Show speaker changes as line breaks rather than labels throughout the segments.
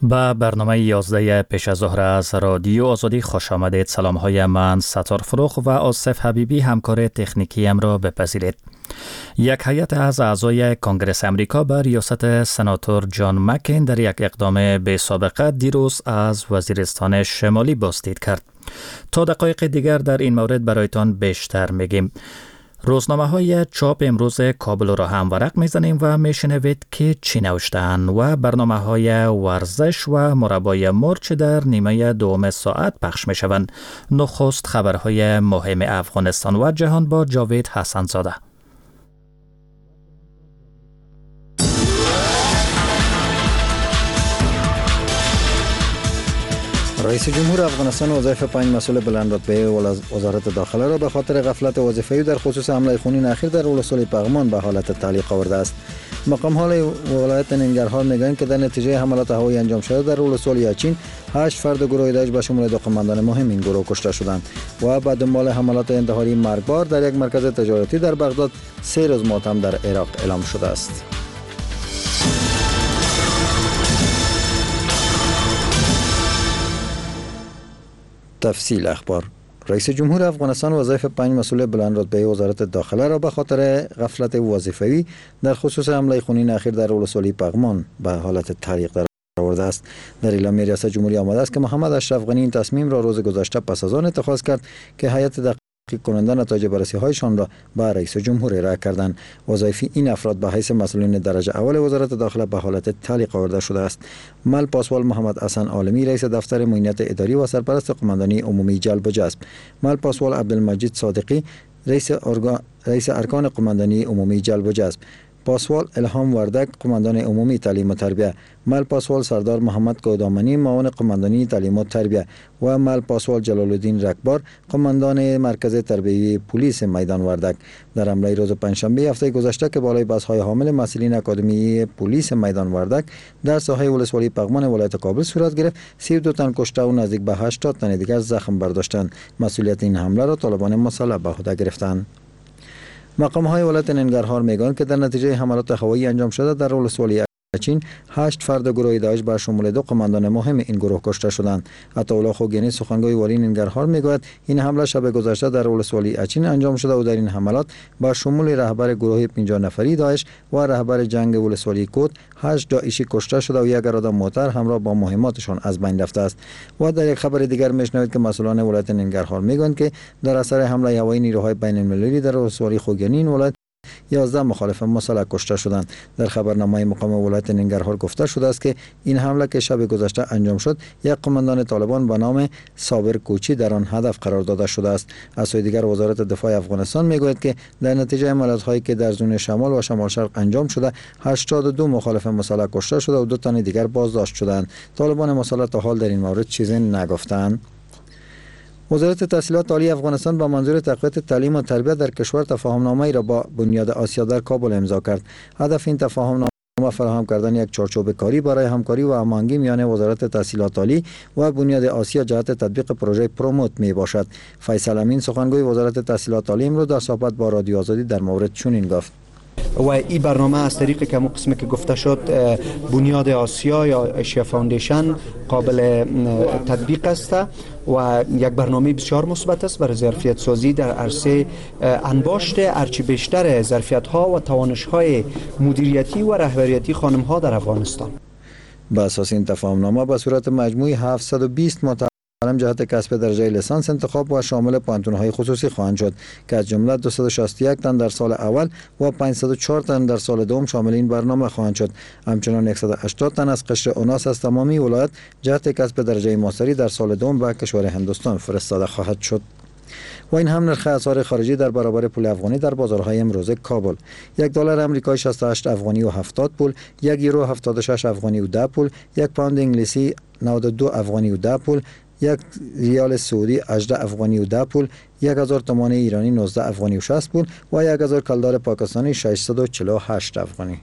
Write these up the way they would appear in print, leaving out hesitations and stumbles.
به برنامه 11 پیش از ظهر از رادیو آزادی خوش آمدید. سلام های من ستار فروخ و آصف حبیبی همکار تکنیکی ام را بپذیرید. یک هیئت از اعضای کنگره امریکا به ریاست سناتور جان مکین در یک اقدام بی سابقه دیروز از وزیرستان شمالی بازدید کرد. تا دقایق دیگر در این مورد برایتان بیشتر میگیم. روزنامه های چاپ امروز کابل را هم ورق میزنیم و میشنوید که چی نوشتند و برنامه های ورزش و مربای مرچ در نیمه دوم ساعت پخش میشوند. نخست خبرهای مهم افغانستان و جهان با جاوید حسن زاده.
رئیس جمهور افغانستان وظایف 5 مسئول بلند رتبه وزارت داخله را به خاطر غفلت وظیفه‌ای در خصوص حمله خونین اخیر در ولسوالی پغمان به حالت تعلیق آورده است. مقام حال ولایت ننگرهار میگویند که در نتیجه حملات هوایی انجام شده در ولسوالی اچین 8 فرد گروه داعش به شمول 2 قماندان مهم این گروه کشته شدند و به دنبال حملات انتحاری مرگبار در یک مرکز تجارتی در بغداد 3 روز ماتم در عراق اعلام شده است. تفصیل اخبار. رئیس جمهور افغانستان وظایف 5 مسئول بلند رتبه وزارت داخله را به خاطر غفلت وظیفه‌ای در خصوص حمله خونین اخیر در ولسوالی پغمان به حالت تعلیق در آورده است. در اعلامیه ریاست جمهوری آمده است که محمد اشرف غنی این تصمیم را روز گذشته پس از آن اتخاذ کرد که هیئت تحقیق کننده نتایج بررسی هایشان را به رئیس جمهور ارائه کردند. وظایف این افراد به حیث مسئولین درجه اول وزارت داخله به حالت تعلیق آورده شده است. مل پاسوال محمد حسن عالمی رئیس دفتر معینات اداری و سرپرست قماندانی عمومی جلب و جذب، مل پاسوال عبدالمجید صادقی رئیس ارکان قماندانی عمومی جلب و جذب، پاسوال الهام وردک قماندان عمومی تعلیم و تربیه، مل پاسوال سردار محمد گودامنی معاون قماندانی تعلیم و تربیه و مل پاسوال جلال الدین رکبار قماندان مرکز تربیتی پلیس میدان وردک در حمله روز پنجشنبه هفته گذشته که بالای بس‌های حامل مسئولین اکادمی پلیس میدان وردک در ساحه ولسوالی پغمان ولایت کابل صورت گرفت، 32 تن کشته و نزدیک به 80 تن دیگر زخم برداشتند. مسئولیت این حمله را طالبان مسلح به عهده گرفتند. مقام های ولایت ننگرهار میگویند که در نتیجه حملات هوایی انجام شده در ولسوالی اچین 8 فرد گروه داعش به شمول 2 قماندان مهم این گروه کشته شدند. عطاالله خوگینی سخنگوی والی ننگرهار میگوید این حمله شب گذشته در ولسوالی اچین انجام شده و در این حملات با شمول رهبر گروه 50 نفری داعش و رهبر جنگ ولسوالی کود 8 داعشی کشته شده و یک اراده موتر همراه با مهماتشان از بین رفته است. و در یک خبر دیگر میشنوید که مسئولان ولایت ننگرهار میگویند که در اثر حمله هوایی نیروهای بین المللی در ولسوالی خوگینی این ولایت 11 مخالف مسلح کشته شدند. در خبرنامه مقام ولایت ننگرهار گفته شده است که این حمله که شب گذشته انجام شد یک قماندان طالبان به نام صابر کوچی در آن هدف قرار داده شده است. از سوی دیگر وزارت دفاع افغانستان میگوید که در نتیجه عملیات‌هایی که در زون شمال و شمال شرق انجام شده 82 مخالف مسلح کشته شده و 2 تن دیگر بازداشت شدند. طالبان مسلح تا حال در این مورد چیزی نگفتند. وزارت تحصیلات عالی افغانستان با منظور تقویت تعلیم و تربیت در کشور تفاهم‌نامه‌ای را با بنیاد آسیا در کابل امضا کرد. هدف این تفاهم‌نامه فراهم کردن یک چارچوب کاری برای همکاری و هماهنگی میان وزارت تحصیلات عالی و بنیاد آسیا جهت تطبیق پروژه پروموت می باشد. فیصل امین سخنگوی وزارت تحصیلات عالی امروز در صحبت با رادیو آزادی در مورد چنین گفت:
و این برنامه از طریق که همون قسمی که گفته شد بنیاد آسیا یا اشیا فاوندیشن قابل تطبیق است و یک برنامه بسیار مثبت است برای ظرفیت سازی در عرصه انباشت ارچی بیشتر ظرفیت ها و توانش های مدیریتی و رهبریتی خانم ها در افغانستان.
با اساس این تفاهمنامه به صورت مجموعی 720 متعلم جهت کسب درجه لیسانس انتخاب و شامل پانتون‌های خصوصی خواهند شد که از جمله 261 تن در سال اول و 504 تن در سال دوم شامل این برنامه خواهند شد. همچنان 180 تن از قشر اوناس از تمامی ولایت جهت کسب درجه ماستری در سال دوم به کشور هندوستان فرستاده خواهد شد. و این هم نرخ اسعار خارجی در برابر پول افغانی در بازارهای امروز کابل: یک دلار آمریکایی 68 افغانی و 70 پول، یک یورو 76 افغانی و 10 پول، یک پوند انگلیسی 92 افغانی و 10 پول، یک ریال سعودی 18 افغانی و 10 پول، 1000 تومان ایرانی 19 افغانی و 60 پول و 1000 کلدار پاکستانی 648 افغانی.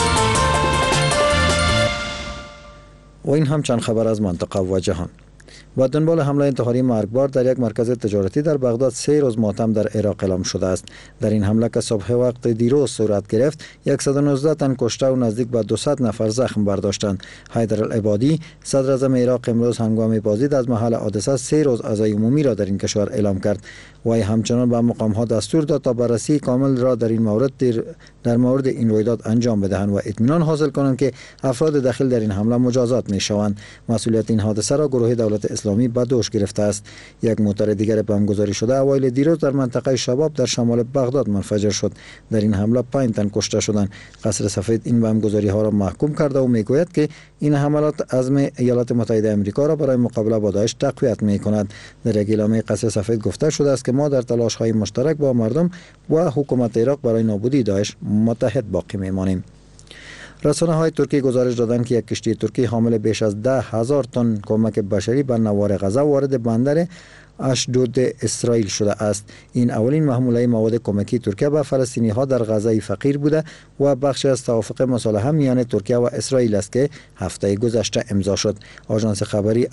و این هم چند خبر از منطقه و جهان. و دنبال حمله انتحاری مرگبار در یک مرکز تجارتی در بغداد 3 روز ماتم در عراق اعلام شده است. در این حمله که صبح وقت دیروز صورت گرفت 119 تن کشته و نزدیک به 200 نفر زخم برداشتند. حیدرالعبادی صدر اعظم عراق امروز هنگام بازدید از محل حادثه 3 روز عزای عمومی را در این کشور اعلام کرد. وی همچنان به مقام ها دستور داد تا بررسی کامل را در مورد این رویداد انجام بدهند و اطمینان حاصل کنند که افراد داخل در این حمله مجازات می شوند. مسئولیت این حادثه را گروه دولت اسلامی به دوش گرفته است. یک موتر دیگر بمبگذاری شده اوایل دیروز در منطقه شباب در شمال بغداد منفجر شد. در این حمله 5 تن کشته شدند. قصر سفید این بمبگذاری ها را محکوم کرده و میگوید که این حملات عزم ایالات متحده آمریکا را برای مقابله با داعش تقویت می کند. در یک اعلامیه قصر سفید گفته شده است که ما در تلاش های مشترک با مردم و حکومت عراق برای نابودی داعش متحد باقی میمانیم. رسانه های ترکی گزارش دادند که یک کشتی ترکی حامل بیش از 10,000 تن کمک بشری به نوار غزه وارد بندر اشدود اسرائیل شده است. این اولین محموله مواد کمکی ترکیه به فلسطینی ها در غزه فقیر بوده و بخشی از توافق مصالحه میان ترکیه و اسرائیل است که هفته گذشته امضا شد. آژانس خبری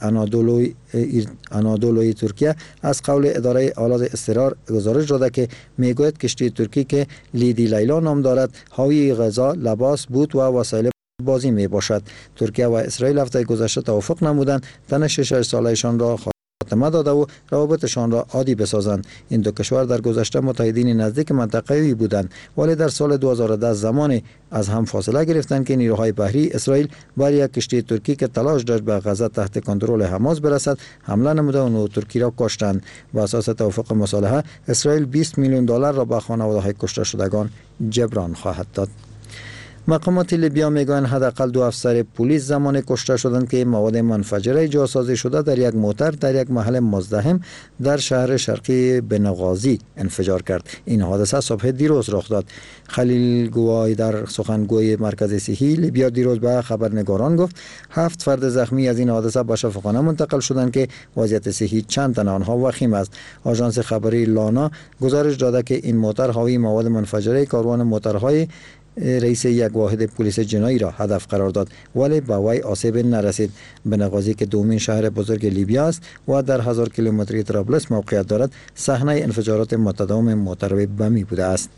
آنادولوی ترکیه از قول اداره آلات اضطرار گزارش داده که میگوید کشتی ترکی که لیدی لیلا نام دارد حاوی غذا، لباس، بوت و وسایل بازی می باشد. ترکیه و اسرائیل هفته گذشته توافق نمودند تنش 6 سالهشان را خاتمه داده و روابطشان را عادی بسازند. این دو کشور در گذشته متحدین نزدیک منطقه‌ای بودند، ولی در سال 2010 زمانی از هم فاصله گرفتند که نیروهای بحری اسرائیل بر یک کشتی ترکی که تلاش داشت به غزه تحت کنترل حماس برسد حمله نموده و 9 ترکی را کشتند. بر اساس توافق مصالحه اسرائیل 20 میلیون دلار را به خانواده‌های کشته شدگان جبران خواهد داد. مقامات لیبیا میگویند حداقل 2 افسر پلیس زمان کشته شدند که مواد منفجره جاسازی شده در یک موتر در یک محل مزدحم در شهر شرقی بنغازی انفجار کرد. این حادثه صبح دیروز رخ داد. خلیل گوای در سخنگوی مرکز صحی لیبیا دیروز به خبرنگاران گفت 7 فرد زخمی از این حادثه به شفاخانه منتقل شدند که وضعیت صحی چند تن آنها وخیم است. آژانس خبری لانا گزارش داده که این موتر حاوی مواد منفجره کاروان موترهای رئیس یک واحد پلیس جنایی را هدف قرار داد، ولی به وی آسیب نرسید. بنغازی که دومین شهر بزرگ لیبیا است و در 1000 کیلومتری طرابلس موقعیت دارد صحنه انفجارات متداوم موترهای بمی بوده است.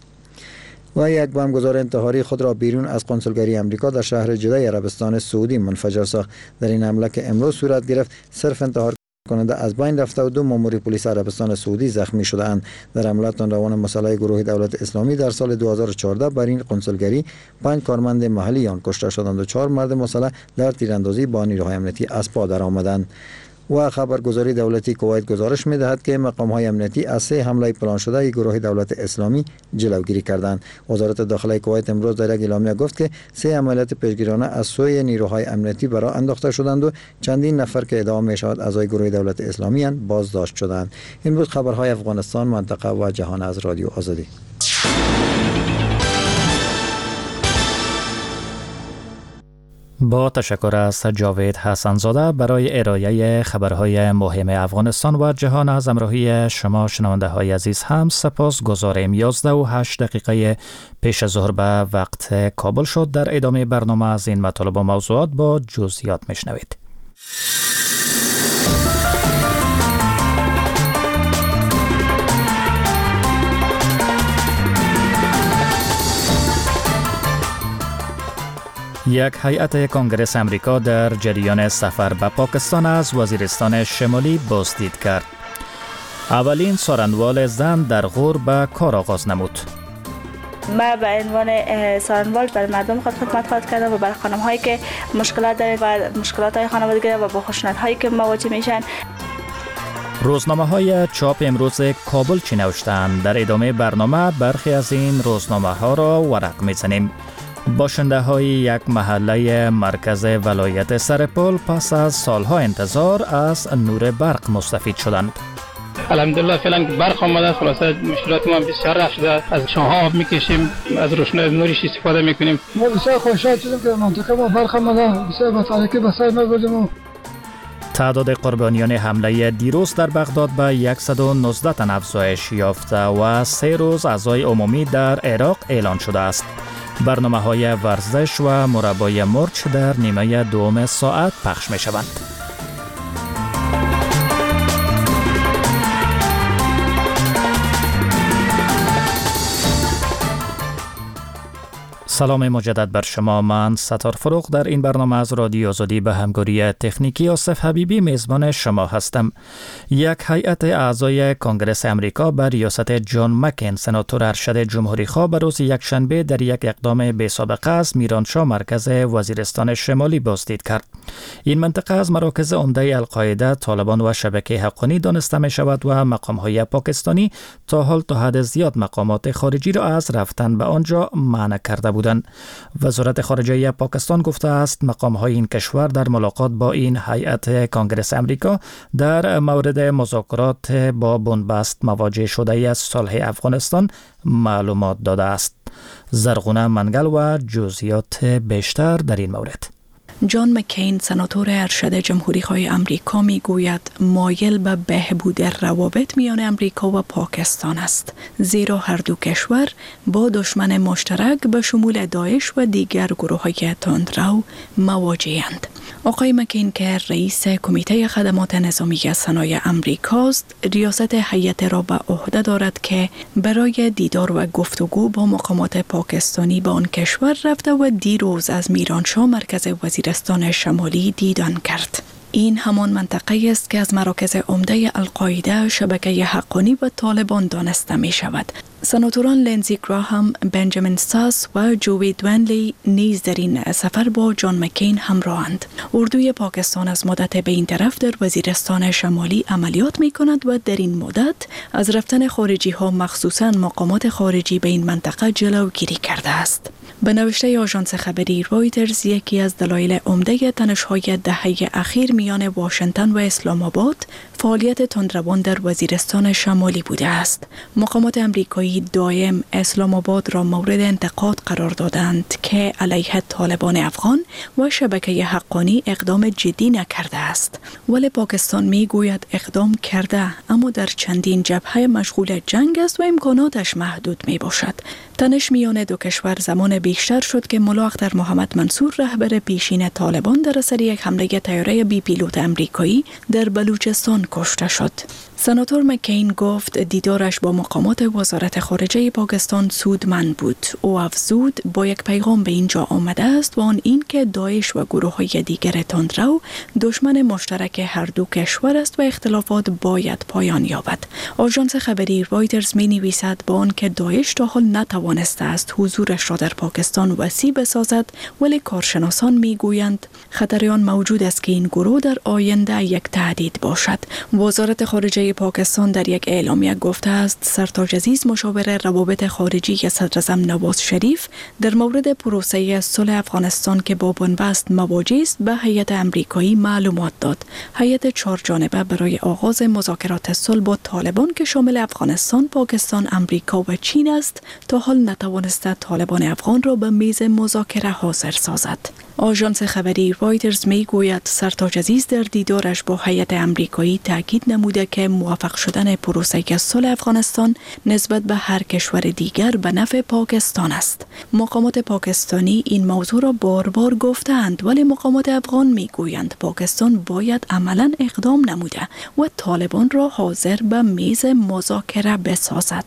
و یک بمبگذار انتحاری خود را بیرون از قنسولگری امریکا در شهر جده عربستان سعودی منفجر ساخت. در این حمله که امروز صورت گرفت صرف انتحار کننده از بین رفته و 2 مامور پلیس عربستان سعودی زخمی شده اند. در حملات روان مسلح گروه دولت اسلامی در سال 2014 بر این قنسولگری 5 کارمند محلی آن کشته شدند و 4 مرد مسلح در تیراندازی با نیروهای امنیتی از پا درآمدند. و خبرگزاری دولتی کویت گزارش می‌دهد که مقام‌های امنیتی از 3 حمله پلان شده گروه دولت اسلامی جلوگیری کردند. وزارت داخلی کویت امروز در یک اعلامیه گفت که 3 عملیات پیشگیرانه از سوی نیروهای امنیتی به راه انداخته شدند و چندین نفر که ادعا می‌شود اعضای گروه دولت اسلامی اند بازداشت شدند. این بود خبرهای افغانستان، منطقه و جهان از رادیو آزادی.
با تشکر از جاوید حسنزاده برای ارائه خبرهای مهم افغانستان و جهان. از همراهی شما شنونده های عزیز هم سپاس گزاریم. 11:08 پیش ظهر به وقت کابل شد. در ادامه برنامه از این مطالب و موضوعات با جزئیات میشنوید. یک هیئت کنگره امریکا در جریان سفر به پاکستان از وزیرستان شمالی بازدید کرد. اولین سارنوال زن در غور به کار آغاز نمود.
ما به عنوان سارنوال بر مردم خدمت خواهد کردم و بر خانم هایی که مشکلات دارند و مشکلات های خانوادگی و با خشونت هایی که مواجه میشن.
روزنامه های چاپ امروز کابل چی نوشتند؟ در ادامه برنامه برخی از این روزنامه ها را ورق میزنیم. باشنده های یک محله مرکز ولایت سرپل پس از سالها انتظار از نور برق مستفید شدند.
الحمدلله فعلا برق آمده، خلاصه مشکلات ما بسیار رفت شده. از چاه‌ها آب میکشیم، از روشنایی نورش استفاده میکنیم.
ما بسیار خوشحال شدیم که منطقه ما برق آمده، بسیار با تاریکی به سر میبردیم.
تعداد قربانیان حمله دیروز در بغداد به 119 تن افزایش یافته و 3 روز عزای عمومی در عراق اعلان شده است. برنامه‌های ورزش و مربای مرچ در نیمه دوم ساعت پخش می‌شوند. سلام مجدد بر شما. من ستار فروغ در این برنامه از رادیو آزادی به همکاری تکنیکی آصف حبیبی میزبان شما هستم. یک هیئت اعضای کنگره امریکا به ریاست جان مکین سناتور ارشد جمهوری خواه روز یکشنبه در یک اقدام بی سابقه از میرانشاه مرکز وزیرستان شمالی بازدید کرد. این منطقه از مراکز عمده القاعده، طالبان و شبکه حقانی دانسته می شود و مقام‌های پاکستانی تا حال تا حد زیاد مقامات خارجی را از رفتن به آنجا منع کرده بودند. وزارت خارجه پاکستان گفته است مقام‌های این کشور در ملاقات با این هیئت کنگره امریکا در مورد مذاکرات با بنبست مواجه شده از صلح افغانستان معلومات داده است. زرغونه منگل و جزئیات بیشتر در این مورد.
جان مکین سناتور ارشد جمهوری خواه امریکا می گوید مایل به بهبود روابط میان امریکا و پاکستان است، زیرا هر دو کشور با دشمن مشترک به شمول داعش و دیگر گروه‌های تندرو مواجه‌اند. آقای مکین که رئیس کمیته خدمات نظامی صنایع امریکاست، ریاست هیئت را به عهده دارد که برای دیدار و گفتگو با مقامات پاکستانی به آن کشور رفته و دیروز از میرانشاه مرکز وزیرستان شمالی دیدن کرد. این همان منطقه است که از مراکز عمده القاعده، شبکه حقانی و طالبان دانسته می شود. سناتوران لینزی گراهام، بنجامین ساس و جوی دوینلی نیز در این سفر با جان مکین همراهند. اردوی پاکستان از مدت به این طرف در وزیرستان شمالی عملیات می کند و در این مدت از رفتن خارجی ها مخصوصاً مقامات خارجی به این منطقه جلوگیری کرده است. به نوشته آژانس خبری رایترز، یکی از دلایل عمده تنش‌های دهه اخیر میان واشنگتن و اسلام آباد فعالیت تندروان در وزیرستان شمالی بوده است. مقامات امریکایی دائم اسلام آباد را مورد انتقاد قرار دادند که علیه طالبان افغان و شبکه حقانی اقدام جدی نکرده است. ولی پاکستان میگوید اقدام کرده، اما در چندین جبهه مشغول جنگ است و امکاناتش محدود می باشد. تنش میان دو کشور زمان بیشتر شد که ملا اختر محمد منصور رهبر پیشین طالبان در اثر یک حمله طیاره بی پیلوت امریکایی در بلوچستان کشته شد. سناتور مکین گفت دیدارش با مقامات وزارت خارجه پاکستان سودمند بود. او افزود با یک پیغام به اینجا آمده است و آن این که داعش و گروه‌های دیگر تندرو دشمن مشترک هر دو کشور است و اختلافات باید پایان یابد. آژانس خبری رایترز می نویسد با آن که داعش تا حال نتوانسته است حضورش را در پاکستان وسیع بسازد، ولی کارشناسان می گویند خطر آن موجود است که این گروه در آینده یک تهدید باشد. وزارت خارجه پاکستان در یک اعلامیه گفته است سرتاج عزیز مشاور روابط خارجی صدر اعظم نواز شریف در مورد پروسه صلح افغانستان که با بنبست مواجه است به هیئت امریکایی معلومات داد. هیئت 4 جانبه برای آغاز مذاکرات صلح با طالبان که شامل افغانستان، پاکستان، امریکا و چین است، تا حال نتوانسته طالبان افغان را به میز مذاکره حاضر سازد. آژانس خبری رایترز می گوید سرتاج عزیز در دیدارش با هیئت امریکایی تاکید نموده که موفق شدن پروسه صلح افغانستان نسبت به هر کشور دیگر به نفع پاکستان است. مقامات پاکستانی این موضوع را بار بار گفتند، ولی مقامات افغان می گویند پاکستان باید عملاً اقدام نموده و طالبان را حاضر به میز مذاکره بسازد.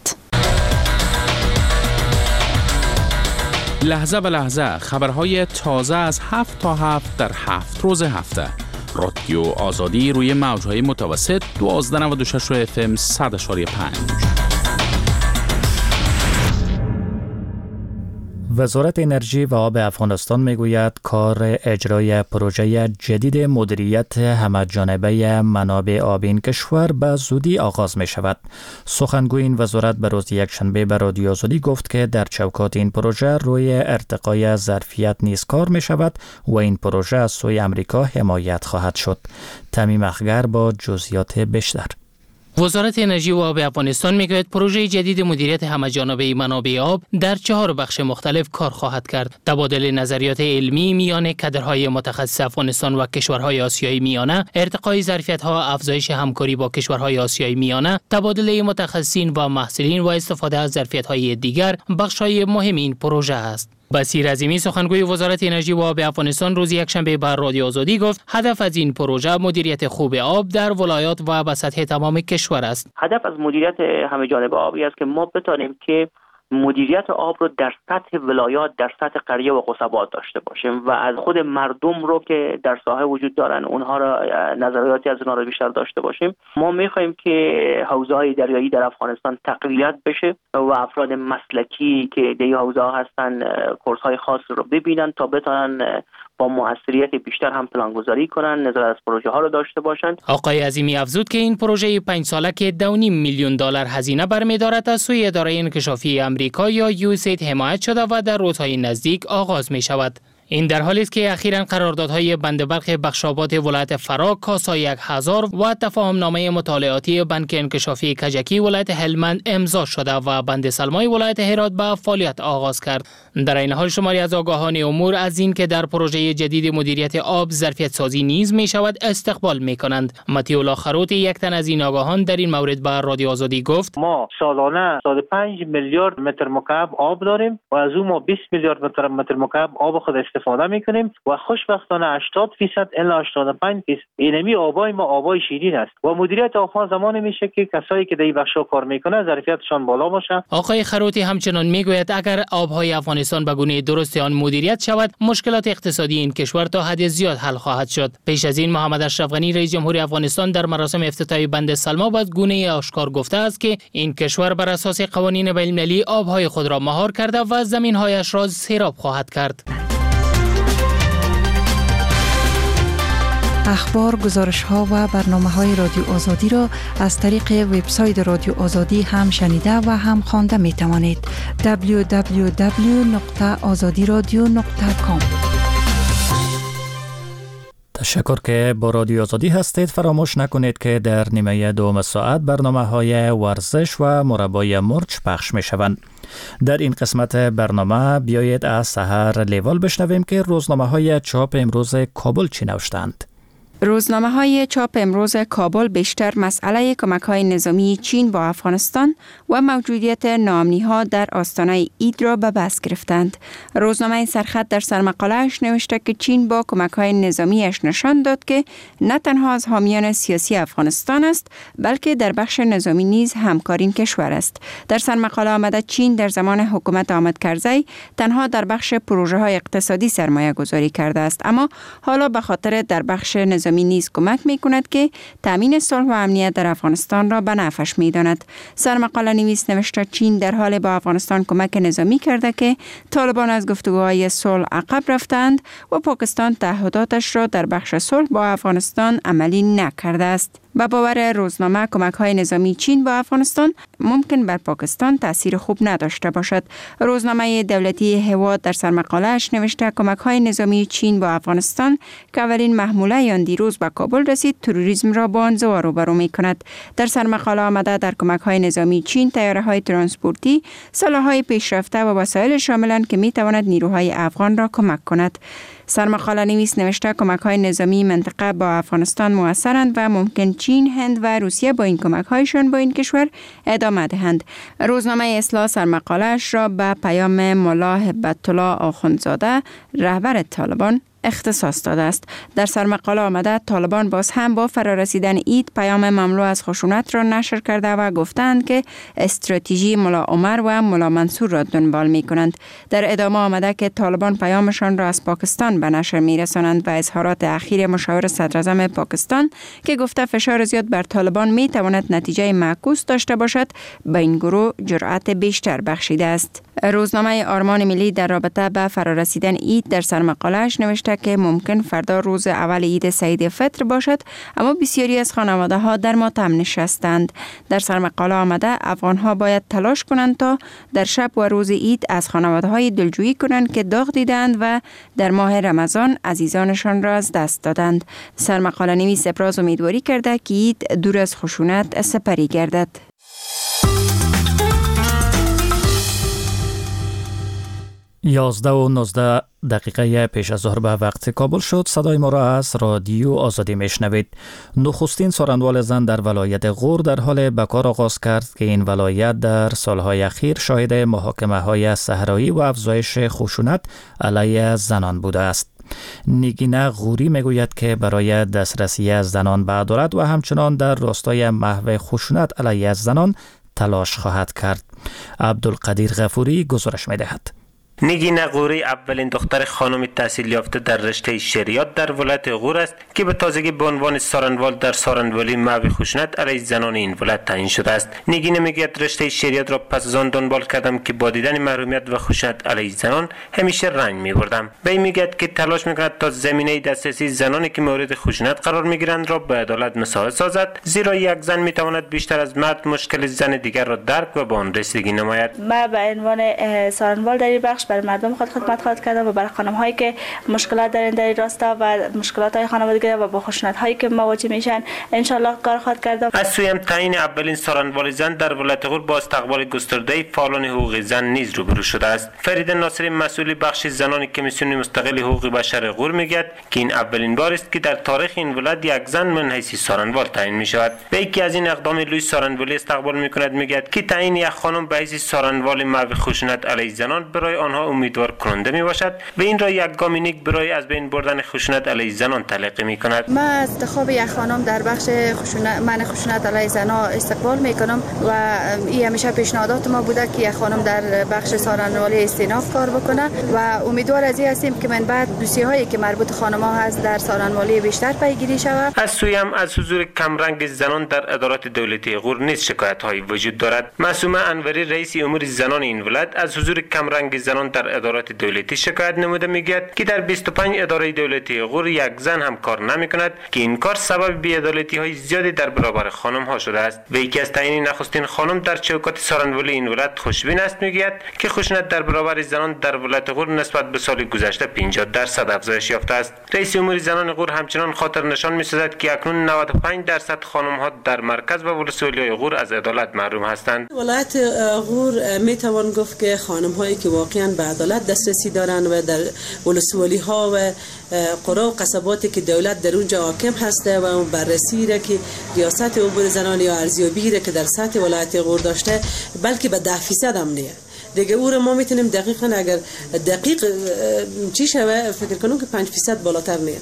لحظه به لحظه خبرهای تازه از 7 تا 7 در 7 روز هفته. رادیو آزادی روی موجهای متوسط 1296 FM 100.5.
وزارت انرژی و آب افغانستان میگوید کار اجرای پروژه جدید مدیریت همه‌جانبه منابع آب این کشور به زودی آغاز می شود. سخنگوی این وزارت به روز یکشنبه به رادیو آزادی گفت که در چوکات این پروژه روی ارتقای ظرفیت نیز کار می شود و این پروژه از سوی امریکا حمایت خواهد شد. تمیم اخگر با جزئیات بیشتر.
وزارت انرژی و آب افغانستان میگوید پروژه جدید مدیریت همه‌جانبه منابع آب در 4 بخش مختلف کار خواهد کرد. تبادل نظریات علمی میان کادرهای متخصص افغانستان و کشورهای آسیایی میانه، ارتقای ظرفیت‌ها، افزایش همکاری با کشورهای آسیایی میانه، تبادل متخصصین و محصلین و استفاده از ظرفیت‌های دیگر بخش‌های مهم این پروژه است. بصیر عظیمی سخنگوی وزارت انرژی و آب افغانستان روز یکشنبه بر رادیو آزادی گفت هدف از این پروژه مدیریت خوب آب در ولایات و به سطح تمام کشور است.
هدف از مدیریت همه جانبه آبی است که ما بتانیم که مدیریت آب رو در سطح ولایات، در سطح قریه و قصبات داشته باشیم و از خود مردم رو که در ساحه وجود دارن اونها رو نظریاتی از اونها رو بیشتر داشته باشیم. ما می‌خوایم که حوزه‌های دریایی در افغانستان تقویت بشه و افراد مسلکی که در حوزه‌ها هستن کورس‌های خاص رو ببینن تا بتونن با موثریت بیشتر هم پلانگذاری کنن، نظر از پروژه ها رو داشته باشند.
آقای عظیمی افزود که این پروژه 5 ساله که $2.5 میلیون هزینه برمی‌دارد از سوی اداره انکشافی امریکا یا USAID حمایت شده و در روزهای نزدیک آغاز می شود. این در حالی است که اخیراً قراردادهای بند برق بخشابات ولایت فرا، کاسا 1000 و تفاهمنامه مطالعاتی بانک انکشافی کجکی ولایت هلمند امضا شده و بند سلمای ولایت هرات به فعالیت آغاز کرد. در این حال شماری از آگاهان امور از این که در پروژه جدید مدیریت آب ظرفیت سازی نیز می شود استقبال می کنند. متیولا خروتی یک تن از این آگاهان در این مورد به رادیو آزادی گفت:
ما سالانه 5 میلیارد متر مکعب آب داریم و از اون ما 20 میلیارد متر مکعب آب خود استفاده میکنیم و خوشبختانه 80% الی 85% اینمی آبای ما آبای شیرین است و مدیریت آبها زمانی میشه که کسایی که در این بخشا کار میکنه ظرفیتشان بالا باشه.
آقای خروتی همچنان میگوید اگر آبهای افغانستان به گونه درستی آن مدیریت شود، مشکلات اقتصادی این کشور تا حد زیاد حل خواهد شد. پیش از این محمد اشرف غنی رئیس جمهوری افغانستان در مراسم افتتاحی بند سلما به گونه آشکار گفته است که این کشور بر اساس قوانین بین‌المللی آبهای خود را مهار کرده و زمین‌هایش را سیراب خواهد کرد.
اخبار، گزارش‌ها و برنامه‌های رادیو آزادی را از طریق وبسایت رادیو آزادی هم شنیده و هم خوانده می‌توانید. www.azadiradio.com.
تشکر که با رادیو آزادی هستید. فراموش نکنید که در نیمه دوم ساعت برنامه‌های ورزش و مربای مرچ پخش می‌شوند. در این قسمت برنامه بیایید از سحر لیوال بشنویم که روزنامه‌های چاپ امروز کابل چی نوشتند.
روزنامه‌های چاپ امروز کابل بیشتر مسئله کمک‌های نظامی چین با افغانستان و موجودیت ناامنی‌ها در آستانه اید را به بحث گرفتند. روزنامه سرخط در سرمقاله‌اش نوشته که چین با کمک‌های نظامیش نشان داد که نه تنها از حامیان سیاسی افغانستان است، بلکه در بخش نظامی نیز همکارین کشور است. در سرمقاله آمده چین در زمان حکومت آمد کرزی تنها در بخش پروژه‌های اقتصادی سرمایه گذاری کرده است، اما حالا به خاطر در بخش نظامی نیز کمک می کند که تامین صلح و امنیت در افغانستان را به نفعش می داند. سرمقاله نویس نوشته چین در حال با افغانستان کمک نظامی کرده که طالبان از گفتگوهای صلح عقب رفتند و پاکستان تعهداتش را در بخش صلح با افغانستان عملی نکرده است. با باور روزنامه کمک‌های نظامی چین با افغانستان ممکن بر پاکستان تأثیر خوب نداشته باشد. روزنامه دولتی هوا در سرمقاله‌اش نوشته کمک‌های نظامی چین با افغانستان که اولین محموله آن دیروز به کابل رسید تروریسم را با آن روبرو می‌کند. در سرمقاله آمده در کمک‌های نظامی چین طیاره‌های ترانسپورتی، سلاح‌های پیشرفته و وسایل شاملند که می‌تواند نیروهای افغان را کمک کند. سرمقاله نویس نوشته کمک‌های نظامی منطقه با افغانستان مؤثرند و ممکن چین، هند و روسیه با این کمک‌هایشان با این کشور ادامه دهند. روزنامه اصلاح سرمقاله‌اش را به پیام ملا هبت الله آخوندزاده رهبر طالبان اختصاص داده است. در سرمقاله آمده طالبان باز هم با فرارسیدن اید پیام مملو از خشونت را نشر کرده و گفتند که استراتژی ملا عمر و ملا منصور را دنبال می کنند. در ادامه آمده که طالبان پیامشان را از پاکستان به نشر می رسانند و اظهارات اخیر مشاور صدراعظم پاکستان که گفته فشار زیاد بر طالبان می تواند نتیجه معکوس داشته باشد به این گروه جرأت بیشتر بخشیده است. روزنامه آرمان ملی در رابطه با فرارسیدن اید در سرمقاله‌اش نوشته که ممکن فردا روز اول عید سعید فطر باشد، اما بسیاری از خانواده‌ها در ماتم نشستند. در سرمقاله آمده افغان‌ها باید تلاش کنند تا در شب و روز عید از خانواده‌های دلجویی کنند که داغ دیدند و در ماه رمضان عزیزانشان را از دست دادند. سرمقاله نویس ابراز امیدواری کرده که عید دور از خشونت سپری گردد.
11:19 پیش از ظهر به وقت کابل شد. صدای ما را از رادیو آزادی میشنوید. نخستین سارنوال زن در ولایت غور در حال به کار آغاز کرد که این ولایت در سالهای اخیر شاهد محاکمه‌های صحرایی و افزایش خشونت علیه زنان بوده است. نگینه غوری میگوید که برای دسترسی زنان به عدالت و همچنان در راستای محو خشونت علیه زنان تلاش خواهد کرد. عبدالقدیر غفوری گزارش می‌دهد.
نگین غوری اولین دختر خانم تحصیل یافته در رشته شریعت در ولایت غور است که به تازگی به عنوان سارنوال در سارنوالی محو خشونت علیه زنان این ولایت تعیین شده است. نگین میگوید رشته شریعت را پس از آن دنبال کردم که با دیدن محرومیت و خشونت علیه زنان همیشه رنج می‌بردم. وی میگوید که تلاش می‌کند تا زمینه دسترسی زنانی که مورد خشونت قرار می‌گیرند را به عدالت مساوی سازد، زیرا یک زن می‌تواند بیشتر از مرد مشکل زن دیگر را درک و به آن رسیدگی نماید.
ما به عنوان سارنوال در این بخش برای مردم خود خدمت خواهد کردم و برای خانم هایی که مشکلات دارن در این راستا و مشکلات های خانوادگی و با خشونت هایی که مواجه میشن ان شاء الله کار خواهد کردم.
از سوی هم تعیین اولین سارنوال زن در ولایت غور با استقبال گسترده فعالان حقوق زن نیز روبرو شده است. فرید ناصری مسئول بخش زنان کمیسیون مستقل حقوق بشر غور میگوید که این اولین بار است که در تاریخ این ولایت یک زن من حیث سارنوال تعیین می شود. و یکی از این اقدام لوی سارنوالی استقبال میکند، میگوید که تعیین یک خانم به حیث سارنوال محو خشونت علیه زنان برای آنها امیدوار کننده می باشد و این را یک گام نیک برای از بین بردن خشونت علیه زنان تلقی می کند.
من از انتخاب یک خانم در بخش من خشونت علیه زنان استقبال می کنم و این همیشه پیشنهادات ما بوده که یک خانم در بخش سارنوالی استیناف کار بکنه و امیدوار از این هستیم که من بعد دوسیه هایی که مربوط خانم ها هست در سارنوالی بیشتر پیگیری شود.
از سوی هم از حضور کمرنگ زنان در ادارات دولتی غور نیز شکایت هایی وجود دارد. معصومه انوری رئیس امور زنان این ولایت از حضور کمرنگ زنان در ادارات دولتی شکایت نموده، میگوید که در 25 اداره دولتی غور یک زن هم کار نمیکند که این کار سبب بی‌عدالتی های زیادی در برابر خانم ها شده است. و یکی از تعیین نخستین خانم در چوکات سارنوالی این ولایت خوشبین است، میگوید که خشونت در برابر زنان در ولایت غور نسبت به سال گذشته 50% افزایش یافته است. رئیس امور زنان غور همچنان خاطر نشان می‌سازد که اکنون 95% خانم ها در مرکز و ولسوالی غور از عدالت محروم هستند.
ولایت غور میتوان گفت که خانم هایی که واقعا به عدالت دسترسی دارند و در ولسوالی ها و قرا و قصباتی که دولت در اونجا حاکم هسته و اون بررسی را که ریاست امور زنان یا ارزیابی را که در سطح ولایت غور داشته بلکه به 10% هم نیه دیگه او را ما میتونیم دقیقاً اگر دقیق چی شوه فکر کنم که 5% بالاتر نیه.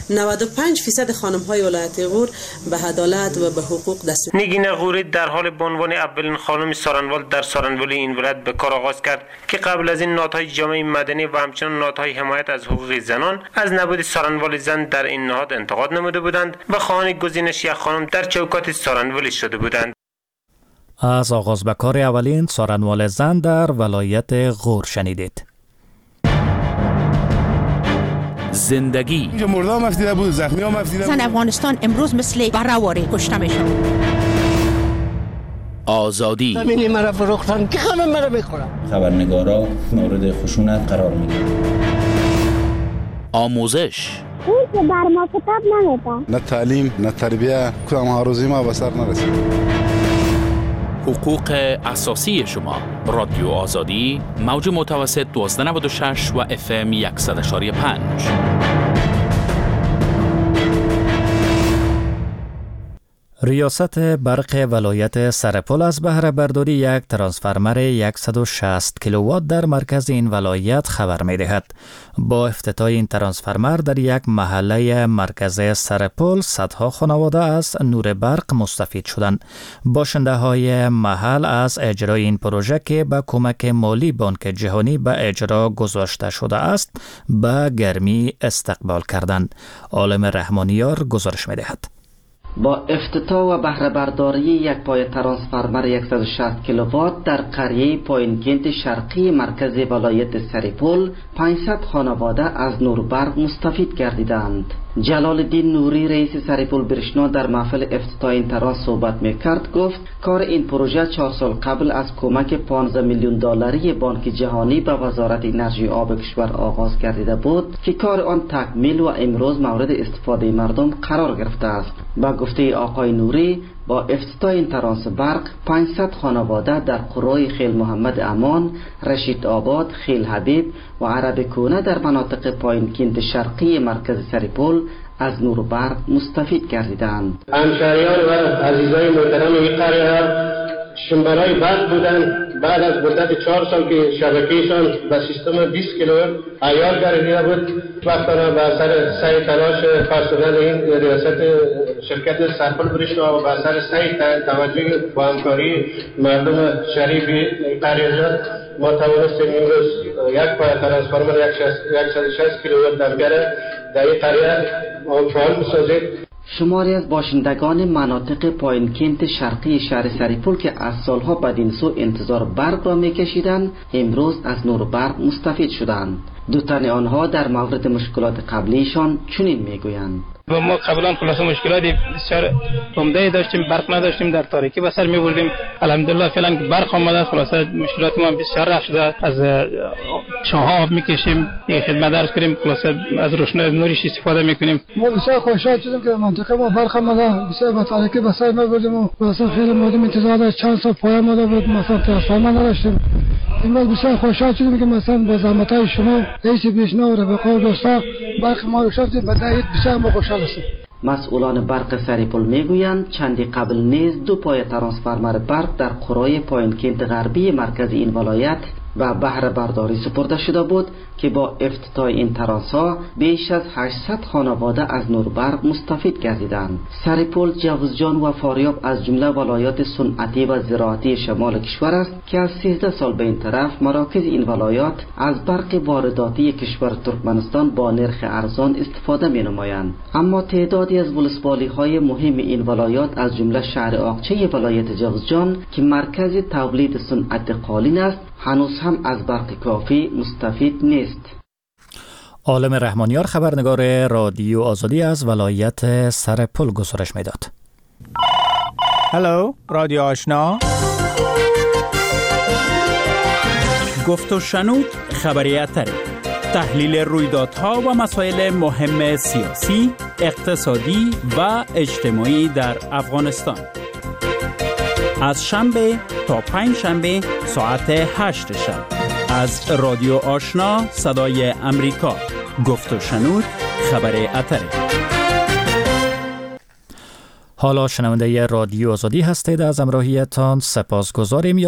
95% خانم های ولایت غور به عدالت و به حقوق دست.
نگین غوری در حال به عنوان اولین خانم سارنوال در سارنوالی این ولایت به کار آغاز کرد که قبل از این نهادهای جامعه مدنی و همچنین نهادهای حمایت از حقوق زنان از نبود سارنوال زن در این نهاد انتقاد نموده بودند و خواهان گزینش یک خانم در چوکات سارنوالی شده بودند.
از آغاز به کار اولین سارنوال زن در ولایت غور شنیدید.
زندگی
اینجا مرده هم افتیده بود، زخمی هم افتیده بود.
زن افغانستان امروز مثل برهواری کشته میشن.
آزادی
زمینی مرا فروختن که همه مرا میخورن.
خبرنگارا مورد خشونت قرار میگیرن.
آموزش
اون که بر ما کتاب نمیدن.
نه تعلیم نه تربیه کدام هاروزی ما به سر نرسید.
حقوق اساسی شما. رادیو آزادی موج متوسط 1296 و FM 100.5.
ریاست برق ولایت سرپل از بهره برداری یک ترانسفرمر 160 کیلووات در مرکز این ولایت خبر می دهد. با افتتاح این ترانسفرمر در یک محله مرکز سرپل صدها خانواده از نور برق مستفید شدند. باشنده های محل از اجرای این پروژه که با کمک مالی بانک جهانی به اجرا گذاشته شده است به گرمی استقبال کردند. عالم رحمانیار گزارش می دهد.
با افتتاح و بهره برداری یک پایه ترانسفرمر 160 کیلووات در قریه پایینکنت شرقی مرکز ولایت سرپل 500 خانواده از نور برق مستفید گردیدند. جلال الدین نوری رئیس سرپل برشنا در محفل افتتاح این ترانس صحبت میکرد. گفت کار این پروژه 4 سال قبل از کمک 15 میلیون دلاری بانک جهانی به وزارت انرژی آب کشور آغاز گردیده بود که کار آن تکمیل و امروز مورد استفاده مردم قرار گرفته است. با گفته آقای نوری با افتتاح این ترانس برق 500 خانواده در قرای خیل محمد امان، رشید آباد، خیل حبیب و عرب کونه در مناطق پایینکنت شرقی مرکز سرپل از نور برق مستفید گردیدند.
همشهریان و عزیزان محترم این قریه
شنبرهای برق بودن. بعد از مدت 4 سال که شبکهشان به سیستم 20 کیلووات عیار گردیده بود، وقتانا به اثر سعی تلاش پرسنل این ریاست شرکت سرپل برشت و به اثر سعی توجه و همکاری مردم شریف قریجات ما توانستیم امروز یک پای ترانسفورمر 160 کیلووات دمگر در این قریه فعال بسازید.
شماری از باشندگان مناطق پایین کент شرقی شهر سریپول که از سالها بدین سو انتظار برق را میکشیدند، امروز از نور برق مستفید شدند. دو تن آنها در مورد مشکلات قبلیشان چنین میگویند:
ما قبلا خلاص مشکلات بسیار عمده داشتیم، برق نداشتیم، در تاریکی به سر می‌بردیم. الحمدلله فعلا که برق آمده، خلاص مشکلات ما بسیار رفع شده. از چاه‌ها آب می‌کشیم، خدمت درس کنیم، خلاص از روشنایی نورش استفاده می‌کنیم.
ما بسیار خوشحال شدیم که منطقه ما برق آمده، بسیار با تاریکی به سر می‌بردیم و مثلا خیلی مدت انتظار داشت، چند سال پایه آمده بود، مثلا ترانسفورمر نداشتیم. امروز بسیار خوشحال شدیم که مثلا با زحمت‌های شما رئیس بیشنا و رفقا و دوستا برق ما رو شفتیم، بدهید بسیار ما خوشحال هستیم.
مسئولان برق سریپول میگویند چندی قبل نیز 2 پای ترانسفورمر برق در قرای پایین کент غربی مرکز این ولایت و بهره برداری سپرده شده بود که با افتتاح این ترانس‌ها بیش از 800 خانواده از نور برق مستفید گردیدند. سریپول، جوزجان و فاریاب از جمله ولایات صنعتی و زراعتی شمال کشور است که از 13 سال به این طرف مراکز این ولایات از برق وارداتی کشور ترکمنستان با نرخ ارزان استفاده می‌نمایند. اما تعدادی از ولسوالی‌های مهم این ولایات از جمله شهر آقچه ولایت جوزجان که مرکز تولید صنعت قالین است، هنوز هم از برق کافی مستفید نیست.
عالم رحمانیار خبرنگار رادیو آزادی از ولایت سرپل گزارش میداد.
هلو رادیو آشنا، گفت و شنود خبریاتری، تحلیل رویدادها و مسائل مهم سیاسی، اقتصادی و اجتماعی در افغانستان. از شنبه تا 5 شنبه ساعت 8 شب از رادیو آشنا صدای امریکا. گفت و شنود خبر اتری.
حالا شنونده رادیو آزادی هستید. از همراهیتان سپاسگزاریم.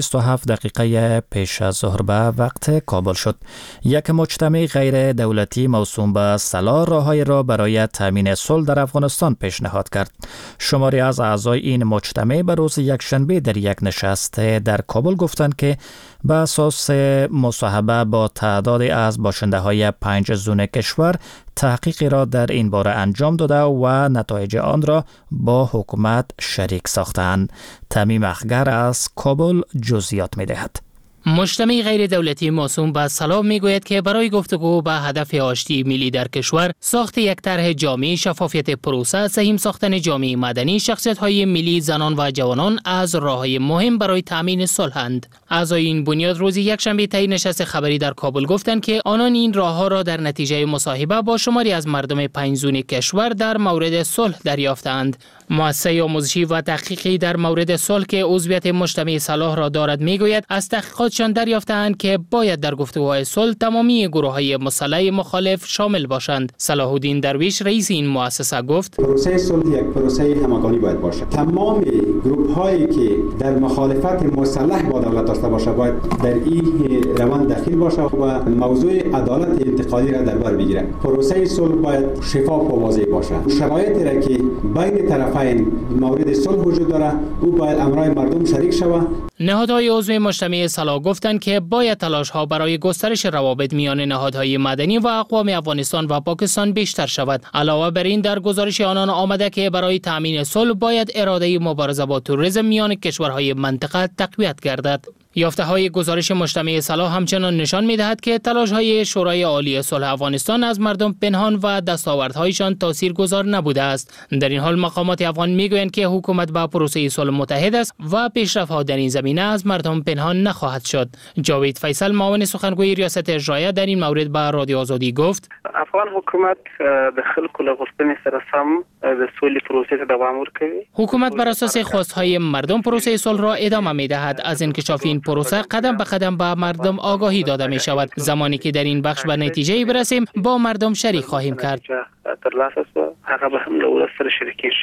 11:27 پیش از ظهر به وقت کابل شد. یک مجتمع غیر دولتی موسوم به صلاح راه‌های را برای تامین صلح در افغانستان پیشنهاد کرد. شماری از اعضای این مجتمع به روز یکشنبه در یک نشست در کابل گفتند که به اساس مصاحبه با تعدادی از باشنده‌های 5 زون کشور تحقیقی را در این باره انجام داده و نتایج آن را با حکومت شریک ساختند. تمیم اخگر از کابل جزئیات می‌دهد.
مجتمع غیر دولتی موسوم به صلاح میگوید که برای گفتگو به هدف آشتی ملی در کشور، ساخت یک طرح جامع، شفافیت پروسه، سهیم ساختن جامعه مدنی، شخصیت‌های ملی، زنان و جوانان از راه‌های مهم برای تامین صلح‌اند. اعضای این بنیاد روز یکشنبه طی نشست خبری در کابل گفتند که آنان این راه‌ها را در نتیجه مصاحبه با شماری از مردم 5 زون کشور در مورد صلح دریافتند. مؤسسه آموزشی و تحقیقی در مورد صلح که عضویت مجتمع صلاح را دارد میگوید از تحقیقاتشان دریافتند که باید در گفتگوهای صلح تمامی گروه‌های مسلح مخالف شامل باشند. صلاح الدین درویش رئیس این مؤسسه گفت:
پروسه صلح یک پروسه همگانی باید باشد. تمام گروه‌هایی که در مخالفت مسلح با دولت داشته باشه باید در این روند داخل باشه و موضوع عدالت انتقالی را در بر بگیره. پروسه صلح باید شفاف و واضح باشه. شرایطی را که بین طرفین مورد صلح وجود داره او باید امرای مردم شریک شود.
نهادهای عضو مجتمع صلاح گفتند که باید تلاش‌ها برای گسترش روابط میان نهادهای مدنی و اقوام افغانستان و پاکستان بیشتر شود. علاوه بر این در گزارش آنان آمده که برای تامین صلح باید اراده مبارزه با تروریسم میان کشورهای منطقه تقویت گردد. یافته‌های گزارش مجتمع صلاح همچنان نشان می‌دهد که تلاش‌های شورای عالی صلح افغانستان از مردم پنهان و دستاوردهایشان تاثیرگذار نبوده است. در این حال مقامات افغان می‌گویند که حکومت با پروسه صلح متحد است و پیشرفت‌ها در این زمینه از مردم پنهان نخواهد شد. جاوید فیصل معاون سخنگوی ریاست اجرایه در این مورد به رادیو آزادی گفت:
افغان حکومت د خلکو له غوښتنې سره سم د سولې پروسې ته دوام ورکوي.
حکومت بر اساس خواست‌های مردم پروسه صلح را ادامه می‌دهد. از انکشاف این پروسه قدم به قدم به مردم آگاهی داده می شود. زمانی که در این بخش به نتیجه برسیم با مردم شریک خواهیم کرد.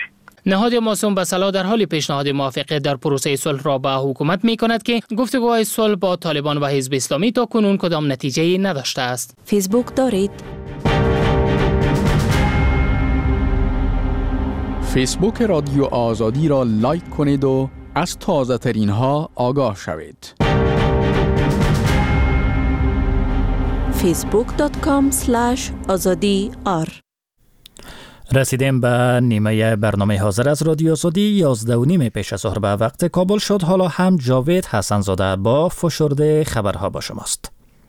نهاد ماسون به صلاح در حال پیشنهاد موافقت در پروسه صلح را به حکومت می کند که گفتگوهای صلح با طالبان و حزب اسلامی تا کنون کدام نتیجه نداشته است.
فیسبوک دارید؟
فیسبوک رادیو آزادی را لایک کنید و از تازه ترین ها آگاه شوید.
facebook.com/azadi.ar
رسیدیم به نیمه برنامه حاضر از رادیو آزادی. 11:30 پیش از ظهر به وقت کابل شد. حالا هم جاوید حسن‌زاده با فشرده خبرها با شماست.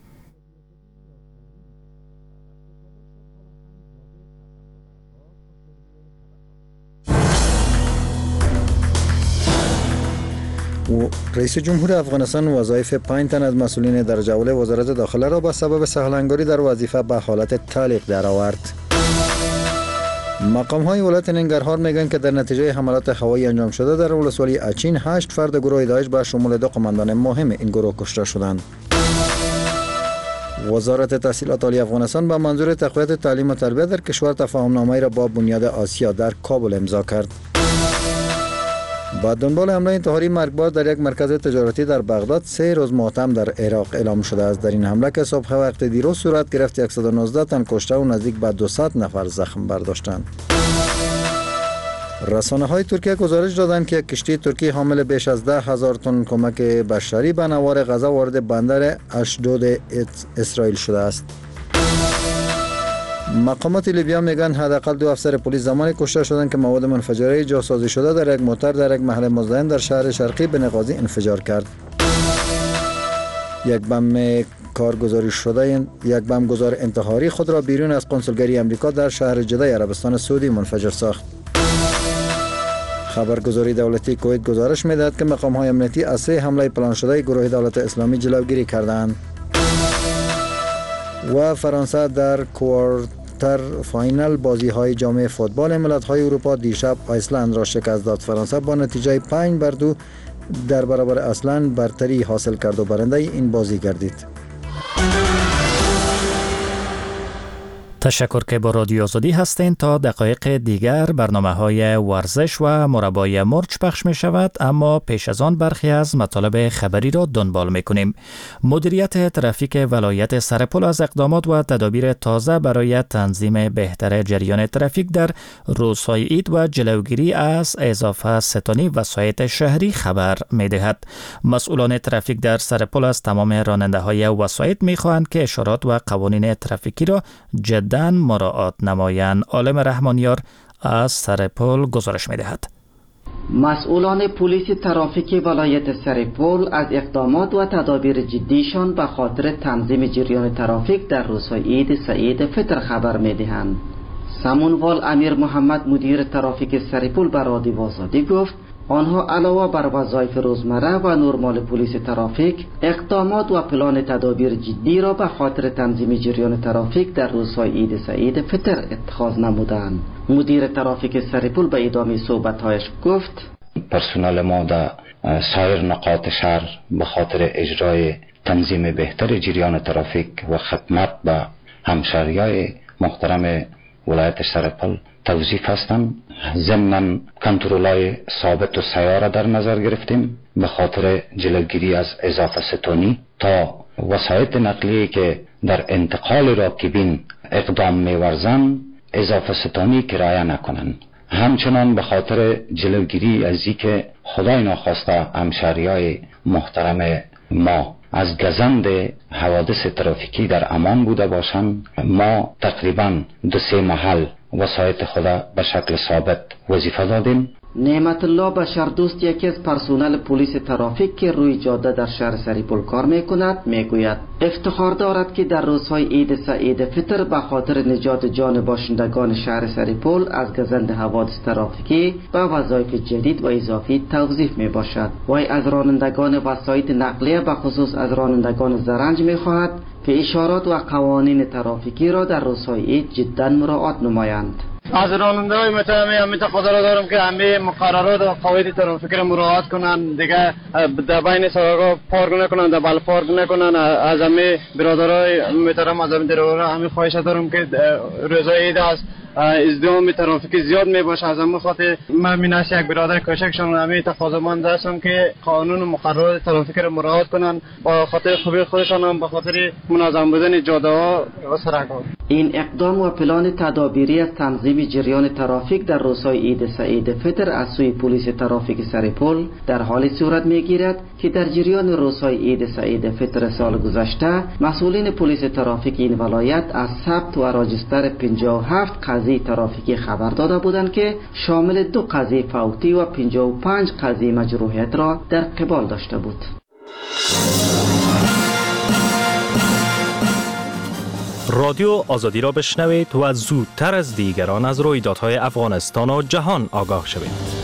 رئیس جمهور افغانستان وظایف 5 تن از مسئولین درجه اول وزارت داخله را به سبب سهلانگاری در وظیفه به حالت تعلیق درآورد. مقام های ولایت ننگرهار میگن که در نتیجه حملات هوایی انجام شده در ولسوالی اچین 8 فرد گروه داعش به شمول 2 قماندان مهم این گروه کشته شدند. وزارت تحصیلات عالی افغانستان به منظور تقویت تعلیم و تربیت در کشور تفاهم‌نامه‌ای را با بنیاد آسیا در کابل امضا کرد. با دنبال حمله انتحاری مرگبار در یک مرکز تجارتی در بغداد 3 روز ماتم در عراق اعلام شده است. در این حمله که صبح وقت دیروز صورت گرفت 119 تن کشته و نزدیک به 200 نفر زخم برداشتند. رسانه‌های ترکیه گزارش دادند که کشتی ترکی حامل بیش از 10,000 تن کمک بشری به نوار غزه وارد بندر اشدود اسرائیل شده است. مقامات لیبیا میگن حداقل 2 افسر پلیس زمانی کشته شدند که مواد منفجره جاسازی شده در یک موتر در یک محل مزدحم در شهر شرقی بنغازی انفجار کرد. یک بم گذار انتحاری خود را بیرون از قنسولگری امریکا در شهر جده عربستان سعودی منفجر ساخت. خبرگزاری دولتی کویت گزارش میدهد که مقام‌های امنیتی از 3 حمله پلان شده گروه دولت اسلامی جلوگیری کردند. و فرانسه در کوارتر فاینال بازی‌های جام فوتبال ملت‌های اروپا دیشب آیسلند را شکست داد. فرانسه با نتیجه 5-2 در برابر آیسلند برتری حاصل کرد و برنده این بازی گردید.
تشکر که با رادیو آزادی هستین. تا دقایق دیگر برنامه‌های ورزش و مربای مرچ پخش می شود، اما پیش از آن برخی از مطالب خبری را دنبال می کنیم. مدیریت ترافیک ولایت سرپل از اقدامات و تدابیر تازه برای تنظیم بهتر جریان ترافیک در روزهای عید و جلوگیری از اضافه ستانی وسایط شهری خبر می دهد. مسئولان ترافیک در سرپل از تمام راننده‌های وسایط می خواهند که اشارات و قوانین ترافیکی را جدا مراعات نمایند. عالم رحمانیار از سرپل گزارش می‌دهد.
مسئولان پلیس ترافیک ولایت سرپل از اقدامات و تدابیر جدیشان به خاطر تنظیم جریان ترافیک در روزهای عید سعید فطر خبر می‌دهند. سمونوال امیر محمد مدیر ترافیک سرپل به رادیو آزادی گفت آنها علاوه بر وظایف روزمره و نرمال پلیس ترافیک اقدامات و پلان تدابیر جدی را به خاطر تنظیم جریان ترافیک در روزهای عید سعید فطر اتخاذ نمودند. مدیر ترافیک سرپل به ادامه صحبت‌هایش گفت
پرسنل ما در سایر نقاط شهر به خاطر اجرای تنظیم بهتر جریان ترافیک و خدمت به همشهریای محترم ولایت سرپل توظیف هستند. ضمناً کنترل‌های ثابت و سیاره در نظر گرفتیم به خاطر جلوگیری از اضافه ستانی تا وسایط نقلیه که در انتقال راکبین اقدام می‌ورزند اضافه ستانی کرایه نکنند. همچنان به خاطر جلوگیری از اینکه خدای ناخواسته همشهریای محترم ما از گزند حوادث ترافیکی در امان بوده باشند، ما تقریباً 2-3 محل وسایط خدا به شکل ثابت وظیفه دادیم.
نعمت الله بشردوست یکی از پرسنل پلیس ترافیک که روی جاده در شهر سرپل کار میکند میگوید افتخار دارد که در روزهای عید سعید فطر به خاطر نجات جان باشندگان شهر سرپل از گزند حوادث ترافیکی به وظایف جدید و اضافی توظیف می باشد. وی از رانندگان وسایط نقلیه به خصوص از رانندگان زرنج میخواهد که اشارات و قوانین ترافیکی را در روزهای عید جدا مراعات نمایند.
از راننده‌های همین تقاضا را دارم که همه مقررات و قواعد ترافیکی را مراعات کنن، دیگه در بین سواق‌ها پارک نکنن، در بل پارک نکنن. از همه برادرای محترم، از همه درورا همین خواهش دارم که روزهای عید است ازدحام ترافیکی زیاد میباشه. از همون خاطر من میناش یک برادر کوچکشان همه تقاضامند هستم که قانون و مقررات ترافیکی را مراعات کنن، با خاطر خوبی خودشان هم با خاطر منظم بودن جاده‌ها و سرک‌ها.
این اقدام و پلان تدابیری از تنظیم جریان ترافیک در روزهای عید سعید فطر از سوی پلیس ترافیک سرپل در حالی صورت میگیرد که در جریان روزهای عید سعید فطر سال گذشته مسئولین پلیس ترافیک این ولایت از ثبت و راجستر 57 قضیه ترافیکی خبر داده بودند که شامل 2 قضیه فوتی و 55 قضیه مجروحیت را در قبال داشته بود.
رادیو آزادی را بشنوید و زودتر از دیگران از رویدادهای افغانستان و جهان آگاه شوید.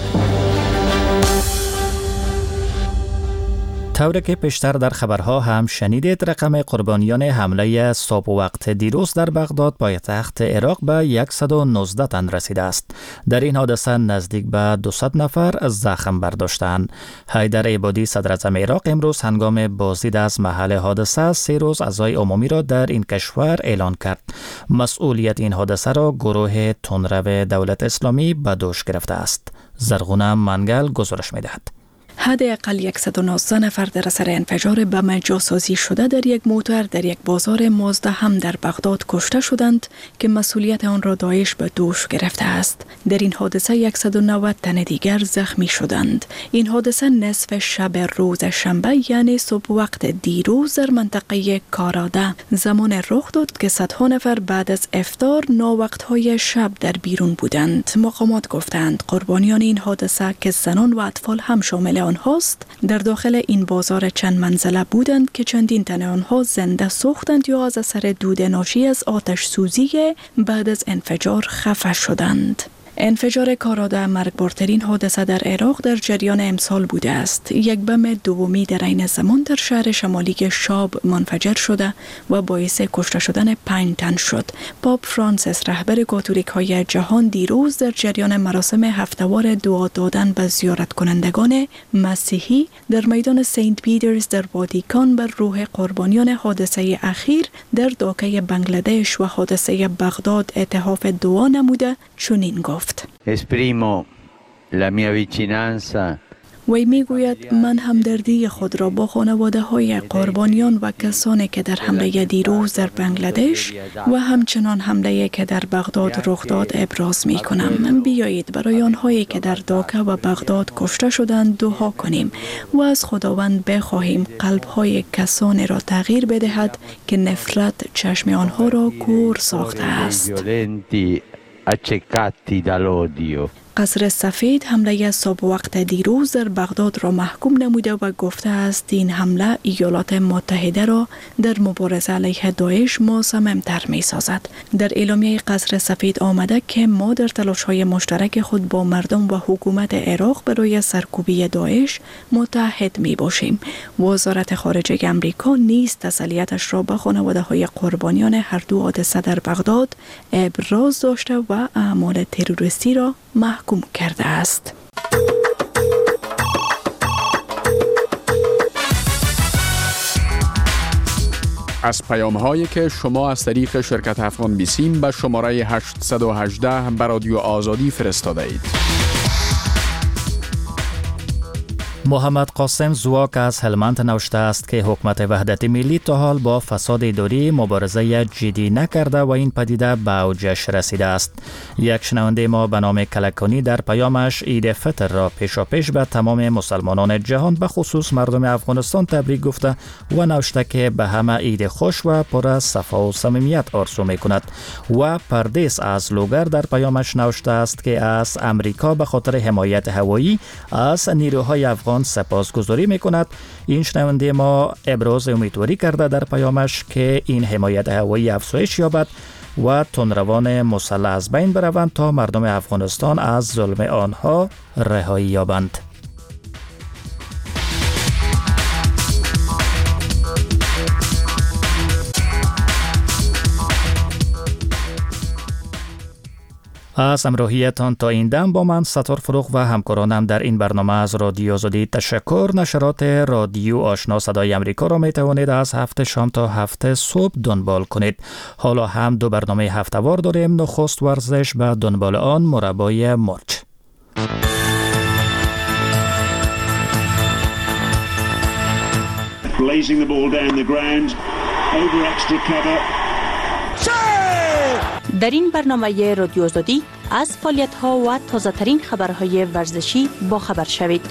طوری که پیشتر در خبرها هم شنیدید، رقم قربانیان حمله صبح وقت دیروز در بغداد پایتخت عراق به 119 تن رسیده است. در این حادثه نزدیک به 200 نفر زخم برداشتند. حیدر عبادی صدر اعظم عراق امروز هنگام بازدید از محل حادثه 3 روز عزای عمومی را در این کشور اعلان کرد. مسئولیت این حادثه را گروه تندرو دولت اسلامی به دوش گرفته است. زرغونه منگل گزارش می‌دهد.
حداقل 119 نفر در اثر انفجار بم جاسازی شده در یک موتور در یک بازار مازدهم در بغداد کشته شدند که مسئولیت آن را داعش به دوش گرفته است. در این حادثه 190 تن دیگر زخمی شدند. این حادثه نصف شب روز شنبه یعنی صبح وقت دیروز در منطقه کاراده زمان رخ داد که صدها نفر بعد از افطار ناوقت‌های شب در بیرون بودند. مقامات گفتند قربانیان این حادثه که زنان و اطفال هم شامل آنهاست در داخل این بازار چند منزله بودند که چندین تن آنها زنده سوختند یا از اثر دود ناشی از آتش سوزی بعد از انفجار خفه شدند. انفجار کاراده مرگبارترین حادثه در عراق در جریان امسال بوده است. یک بم دومی در عین زمان در شهر شمالی شاب منفجر شده و باعث کشته شدن 5 تن شد. پاپ فرانسیس رهبر کاتولیک های جهان دیروز در جریان مراسم هفته‌وار دعا دادن به زیارت کنندگان مسیحی در میدان سنت پیترز در واتیکان بر روح قربانیان حادثه اخیر در داکه بنگلادش و حادثه بغداد اتحاف دعا نموده چنین گفت:
Esprimo la mia vicinanza.
وی میگوید من همدردی خود را با خانواده های قربانیان و کسانی که در حمله دیروز در بنگلادش و همچنان حمله که در بغداد رخ داد ابراز می کنم. بیایید برای آنهایی که در داکه و بغداد کشته شدند دعا کنیم و از خداوند بخواهیم قلب های کسانی را تغییر بدهد که نفرت چشم آنها را کور ساخته است. قصر سفید حمله صبح وقت دیروز در بغداد را محکوم نموده و گفته است این حمله ایالات متحده را در مبارزه علیه داعش مصمم‌تر می‌سازد. در اعلامیه قصر سفید آمده که ما در تلاش‌های مشترک خود با مردم و حکومت عراق برای سرکوبی داعش متحد می‌باشیم. وزارت خارجه آمریکا نیز تسلیتش را به خانواده‌های قربانیان هر دو حادثه در بغداد ابراز داشته و اعمال تروریستی را محکوم کرده است.
از پیام‌هایی که شما از طریق شرکت افغان بیسیم به شماره 818 به رادیو آزادی فرستاده اید.
محمد قاسم زواک از هلمند نوشته است که حکومت وحدت ملی تا حال با فساد اداری مبارزه جدی نکرده و این پدیده به اوجش رسیده است. یک شنونده ما به نام کلکانی در پیامش عید فطر را پیشاپیش به تمام مسلمانان جهان به خصوص مردم افغانستان تبریک گفته و نوشته که به همه عید خوش و پر از صفا و صمیمیت آرزو می‌کند. و پردیس از لوگر در پیامش نوشته است که از امریکا به خاطر حمایت هوایی از نیروهای افغان سپاسگزاری میکند. این شنونده ما ابراز امیدواری کرده در پیامش که این حمایت هوایی افزایش یابد و تندروان مسلح از بین بروند تا مردم افغانستان از ظلم آنها رهایی یابند. از همراهیتان تا این دم با من ستار فروغ و همکارانم در این برنامه از رادیو آزادی تشکر. نشرات رادیو آشنا صدای امریکا را می توانید از 7 شام تا 7 صبح دنبال کنید. حالا هم 2 برنامه هفته‌وار داریم. نخست ورزش و دنبال آن مربای مرج.
Blazing the ball down the ground over extra cover.
در این برنامه رادیو آزادی از فعالیت‌ها و تازه‌ترین خبرهای ورزشی با خبر شوید.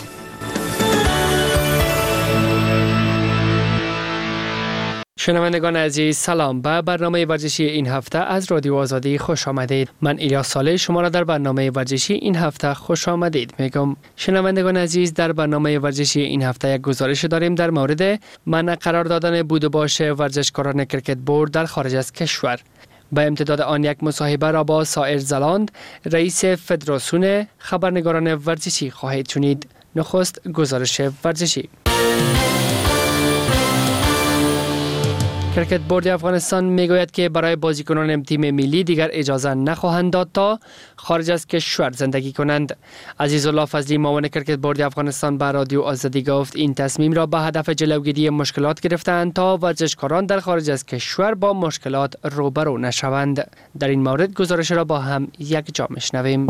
شنوندگان عزیز، سلام. به برنامه ورزشی این هفته از رادیو آزادی خوش آمدید. من الیاس صالح شما را در برنامه ورزشی این هفته خوش آمدید میگم. شنوندگان عزیز، در برنامه ورزشی این هفته یک گزارش داریم در مورد منع قرار دادن بود و باش ورزشکاران کرکت بورد در خارج از کشور. به امتداد آن یک مصاحبه را با سائر زلاند، رئیس فدراسیون خبرنگاران ورزشی خواهید شنید. نخست گزارش ورزشی. کرکت بورد افغانستان میگوید که برای بازیکنان تیم ملی دیگر اجازه نخواهند داد تا خارج از کشور زندگی کنند. عزیزالله فضلی، معاون کرکت بورد افغانستان، به رادیو آزادی گفت این تصمیم را به هدف جلوگیری مشکلات گرفتند تا ورزشکاران در خارج از کشور با مشکلات روبرو نشوند. در این مورد گزارش را با هم یک جا میشنویم.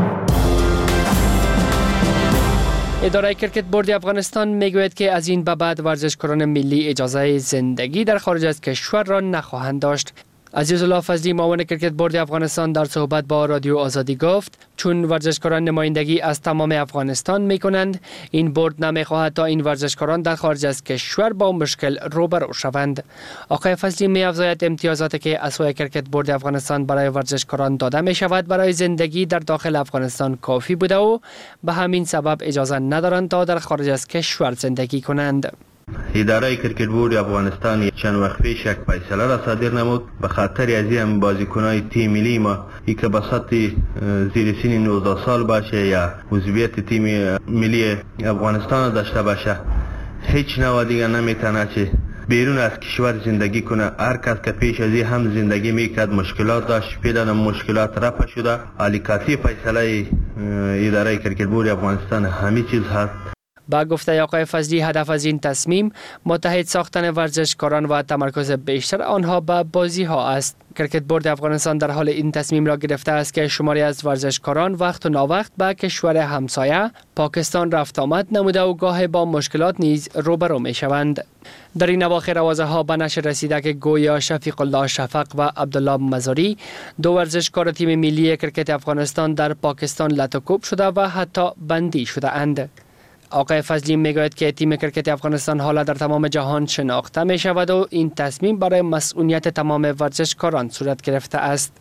اداره کرکت بورد افغانستان میگوید که از این به بعد ورزشکاران ملی اجازه زندگی در خارج از کشور را نخواهند داشت. عزیزالله فضلی، معاون کرکت بورد افغانستان، در صحبت با رادیو آزادی گفت چون ورزشکاران نمایندگی از تمام افغانستان میکنند، این بورد نمیخواهد تا این ورزشکاران در خارج از کشور با مشکل روبرو شوند. آقای فضلی می‌افزاید امتیازاتی که از سوی کرکت بورد افغانستان برای ورزشکاران داده می شود برای زندگی در داخل افغانستان کافی بوده و به همین سبب اجازه ندارند تا در خارج از کشور زندگی کنند.
اداره کرکت بورد افغانستان چند وقت پیش یک فیصله را صادر نمود به خاطر از این بازیکنان تیم ملی ما که به سطح زیر سن 19 سال باشه یا عضویت تیم ملی افغانستان داشته باشه، هیچ نوع دیگه نمیتونه چه بیرون از کشور زندگی کنه. هر کس که پیش از این هم زندگی میکرد مشکلات داشت، فعلا مشکلات رفع شده. علیکاتی فیصله اداره کرکت بورد افغانستان همه چیز هست.
با گفته آقای فضلی، هدف از این تصمیم متحد ساختن ورزشکاران و تمرکز بیشتر آنها به بازی ها است. کرکت بورد افغانستان در حال این تصمیم را گرفته است که شماری از ورزشکاران وقت و ناوقت به کشور همسایه پاکستان رفت آمد نموده و گاه با مشکلات نیز روبرو می شوند. در این اواخر آوازه ها به نشر رسیده که گویا شفیق الله شفق و عبدالله مزاری، 2 ورزشکار تیم ملی کرکت افغانستان، در پاکستان لطوکوب شده و حتی بندی شده اند. آقای فضلی میگوید که تیم کرکت افغانستان حالا در تمام جهان شناخته می شود و این تصمیم برای مسئولیت تمام ورزشکاران صورت گرفته است.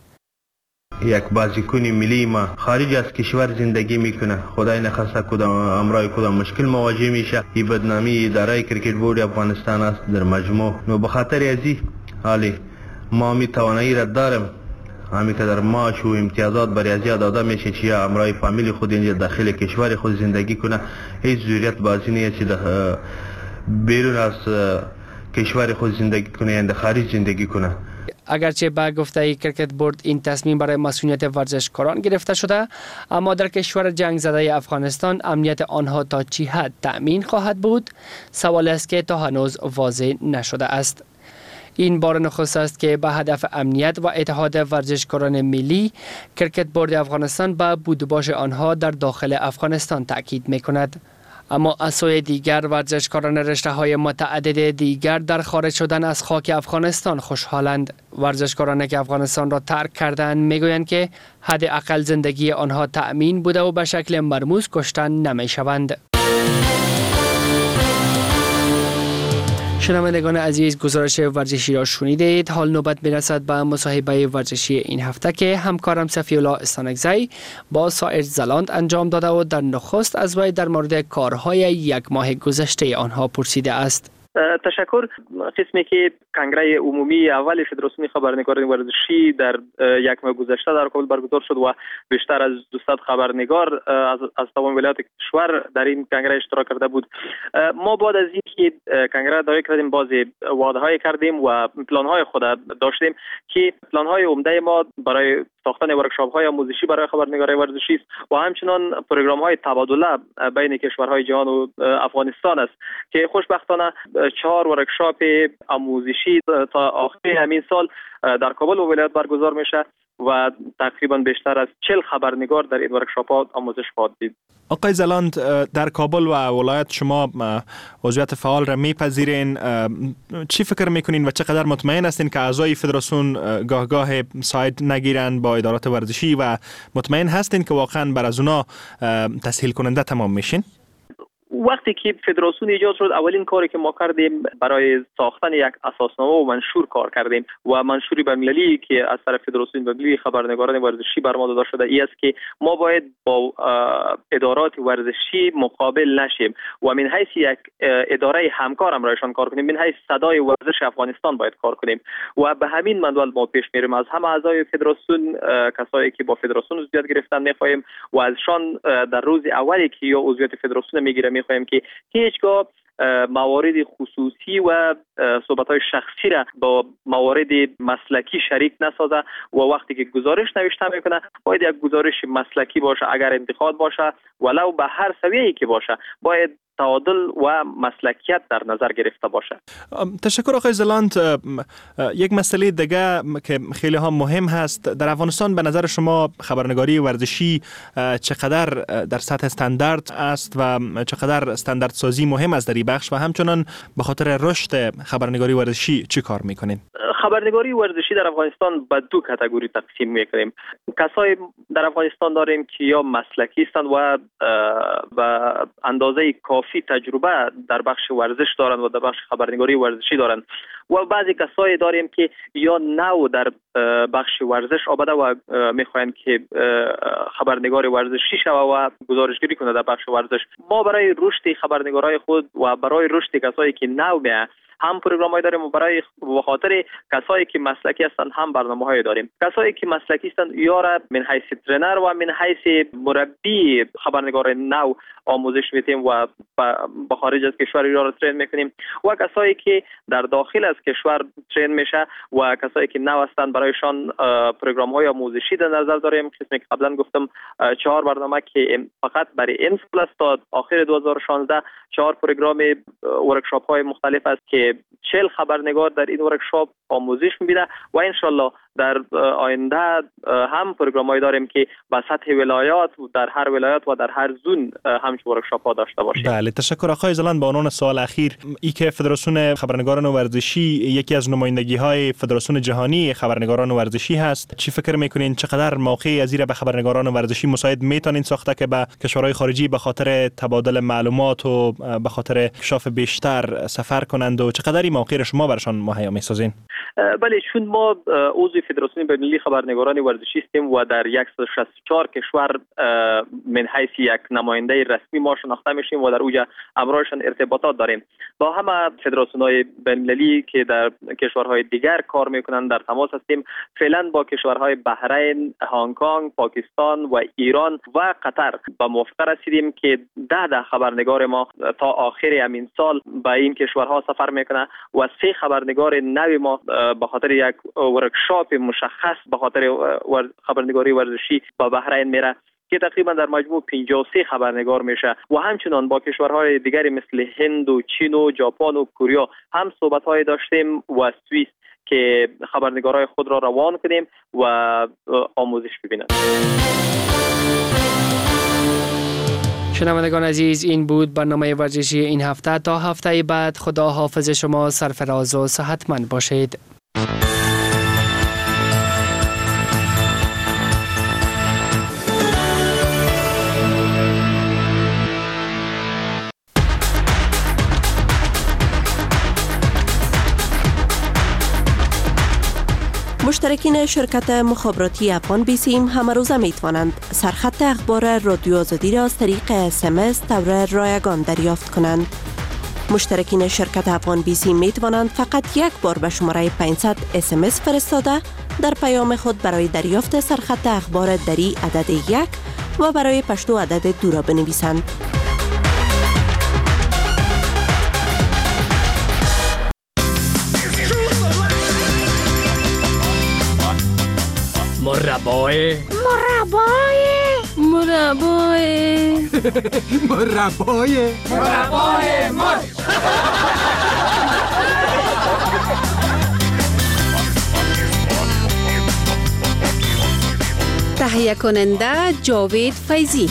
یک بازیکن ملی ما خارج از کشور زندگی میکنه، خدای نخواسته کدام امرای کدام مشکل مواجه میشه، این بدنامی اداره کرکت بورد افغانستان است در مجموع. نو به خاطر ازی حالی ما می توانایی را دارم همین که در معاش و امتیازات برای ازی داده میشه چه امرای فامیل خود اینجا داخل کشور خود زندگی کنه. هیچ ضرورت بازی نیست که بیرون از کشور خود زندگی کنه یا در خارج زندگی کنه.
اگرچه به گفته کرکت بورد این تصمیم برای مسئولیت ورزشکاران گرفته شده، اما در کشور جنگ زده افغانستان امنیت آنها تا چه حد تأمین خواهد بود سوال است که تا هنوز واضح نشده است. این بار نخست است که به هدف امنیت و اتحاد ورزشکاران ملی کرکت بورد افغانستان به بود و باش آنها در داخل افغانستان تأکید می‌کند. اما از سوی دیگر ورزشکاران رشته‌های متعدد دیگر در خارج شدن از خاک افغانستان خوشحالند. ورزشکارانی که افغانستان را ترک کردند میگویند که حداقل زندگی آنها تأمین بوده و به شکل مرموز کشته نمی‌شوند. شنوندگان عزیز، گزارش ورزشی را شنیدید. حال نوبت میرسد به مصاحبه ورزشی این هفته که همکارم صفی الله استانکزی با سائر زلاند انجام داده و در نخست از وی در مورد کارهای یک ماه گذشته آنها پرسیده است.
تشکر. قسمی که کنگره عمومی اول فدراسیون خبرنگاران ورزشی در یک ماه گذشته در کابل برگزار شد و بیشتر از 200 خبرنگار از تمام ولایات کشور در این کنگره اشتراک کرده بود. ما بعد از اینکه کنگره دایره کردیم باز وعده‌های کردیم و پلان‌های خود داشتیم که پلان‌های عمده ما برای ساختن ورکشاپ‌های آموزشی برای خبرنگاری ورزشی است و همچنان پروگرام‌های تبادله بین کشورهای جهان و افغانستان است که خوشبختانه 4 ورکشاپ آموزشی تا آخر همین سال در کابل و ولایت برگزار میشه و تقریبا بیشتر از 40 خبرنگار در این ورکشاپ‌ها آموزش خواهد دید.
آقای زلاند، در کابل و ولایت شما عضویت فعال را میپذیرین. چی فکر میکنین و چقدر مطمئن هستین که اعضای فدراسیون گاه ساید نگیرن با ادارات ورزشی و مطمئن هستین که واقعا بر از اونا تسهیل کننده تمام میشین؟
وقتی که فدراسیون ایجاد شد، اولین کاری که ما کردیم برای ساختن یک اساسنامه و منشور کار کردیم و منشوری بین‌المللی که از طرف فدراسیون بین‌المللی خبرنگاران ورزشی بر ما داده شده ای است که ما باید با ادارات ورزشی مقابل نشیم و من حیث یک اداره همکار همراهشان کار کنیم، من حیث صدای ورزش افغانستان باید کار کنیم و به همین منوال ما پیش میریم. از همه اعضای فدراسیون، کسایی که با فدراسیون عضویت گرفتن، می‌خواهیم و ازشان در روز اولی که یا عضویت فدراسیون میگیره می‌خواهیم که هیچگاه موارد خصوصی و صحبت‌های شخصی را با موارد مسلکی شریک نسازه و وقتی که گزارش نوشته میکنه باید یک گزارش مسلکی باشه. اگر انتقاد باشه ولو به هر سویه‌ای که باشه باید تعادل و مسلکیت در نظر گرفته باشه.
تشکر آقای زلاند. یک مسئله دیگه که خیلی ها مهم هست، در افغانستان به نظر شما خبرنگاری ورزشی چقدر در سطح استاندارد است و چقدر استاندارد سازی مهم است در این بخش و همچنان به خاطر رشد خبرنگاری ورزشی چی کار میکنین؟
خبرنگاری ورزشی در افغانستان به 2 کاتگوری تقسیم میکنیم. کسای در افغانستان داریم که یا مسلکی هستند و به اندازه کافی تجربه در بخش ورزش دارند و در بخش خبرنگاری ورزشی دارند و بعضی کسای داریم که یا نو در بخش ورزش آمده و میخواین که خبرنگار ورزشی شوه و گزارشگری کنه در بخش ورزش. ما برای رشد خبرنگارای خود و برای رشد کسایی که نو میه هم پروگرام‌های داریم و برای خاطر کسایی که مسلکی هستند هم برنامه‌های داریم. کسایی که مسلکی هستند یا را من حیث ترنر و من حیث مربی خبرنگار نو آموزش میدیم و با خارج از کشور را ترین میکنیم و کسایی که در داخل از کشور ترین میشه و کسایی که نو هستند برایشان پروگرام‌های آموزشی در نظر داریم. قسمی که قبلا گفتم 4 برنامه که فقط برای این سال است تا آخر 2016 4 پروگرام ورکشاپ‌های مختلف است که 40 خبرنگار در این ورکشاپ آموزش می‌بینه و انشالله در آینده هم پروگرام‌هایی داریم که به سطح ولایات در هر ولایت و در هر زون همچون ورکشاپ‌ها داشته باشیم.
بله، تشکر آقای زلاند. با عنوان سوال اخیر، ای که فدراسیون خبرنگاران ورزشی یکی از نمایندگی‌های فدراسیون جهانی خبرنگاران ورزشی هست، چی فکر می‌کنین چقدر موقعی از به خبرنگاران ورزشی مساعد میتونین ساخته که به کشورهای خارجی به خاطر تبادل معلومات و به خاطر اکتشاف بیشتر سفر کنند و چقدر این موقع شما برشان مهیا می‌سازین؟
بله، چون ما عضو فدراسیون بین‌المللی خبرنگاران ورزشی هستیم و در 164 کشور من حیث یک نماینده رسمی ما شناخته میشیم و در اوجا امرایشان ارتباطات داریم. با همه فدراسیون‌های بین‌المللی که در کشورهای دیگر کار میکنند در تماس هستیم. فعلا با کشورهای بحرین، هنگ کنگ، پاکستان و ایران و قطر به موافقه رسیدیم که 10 خبرنگار ما تا آخر همین سال به این کشورها سفر میکنه و 3 خبرنگار نو ما به خاطر یک ورکشاپ مشخص به خاطر خبرنگاری ورزشی با بحرین میره که تقریبا در مجموع 53 خبرنگار میشه و همچنان با کشورهای دیگری مثل هند و چین و ژاپن و کره هم صحبت‌های داشتیم و سوئیس که خبرنگارای خود را روان کنیم و آموزش ببینند.
شنوندگان عزیز، این بود برنامه ورزشی این هفته. تا هفته بعد خدا حافظ شما، سرفراز و صحتمند باشید.
مشترکین شرکت مخابراتی افغان بیسیم همه روزه می توانند سرخط اخبار رادیو آزادی را از طریق SMS طور رایگان دریافت کنند. مشترکین شرکت افغان بیسیم می توانند فقط یک بار به شماره 500 SMS فرستاده در پیام خود برای دریافت سرخط اخبار دری عدد 1 و برای پشتو عدد 2 را بنویسند.
مربای مرچ.
تهیه کننده جاوید فیضی.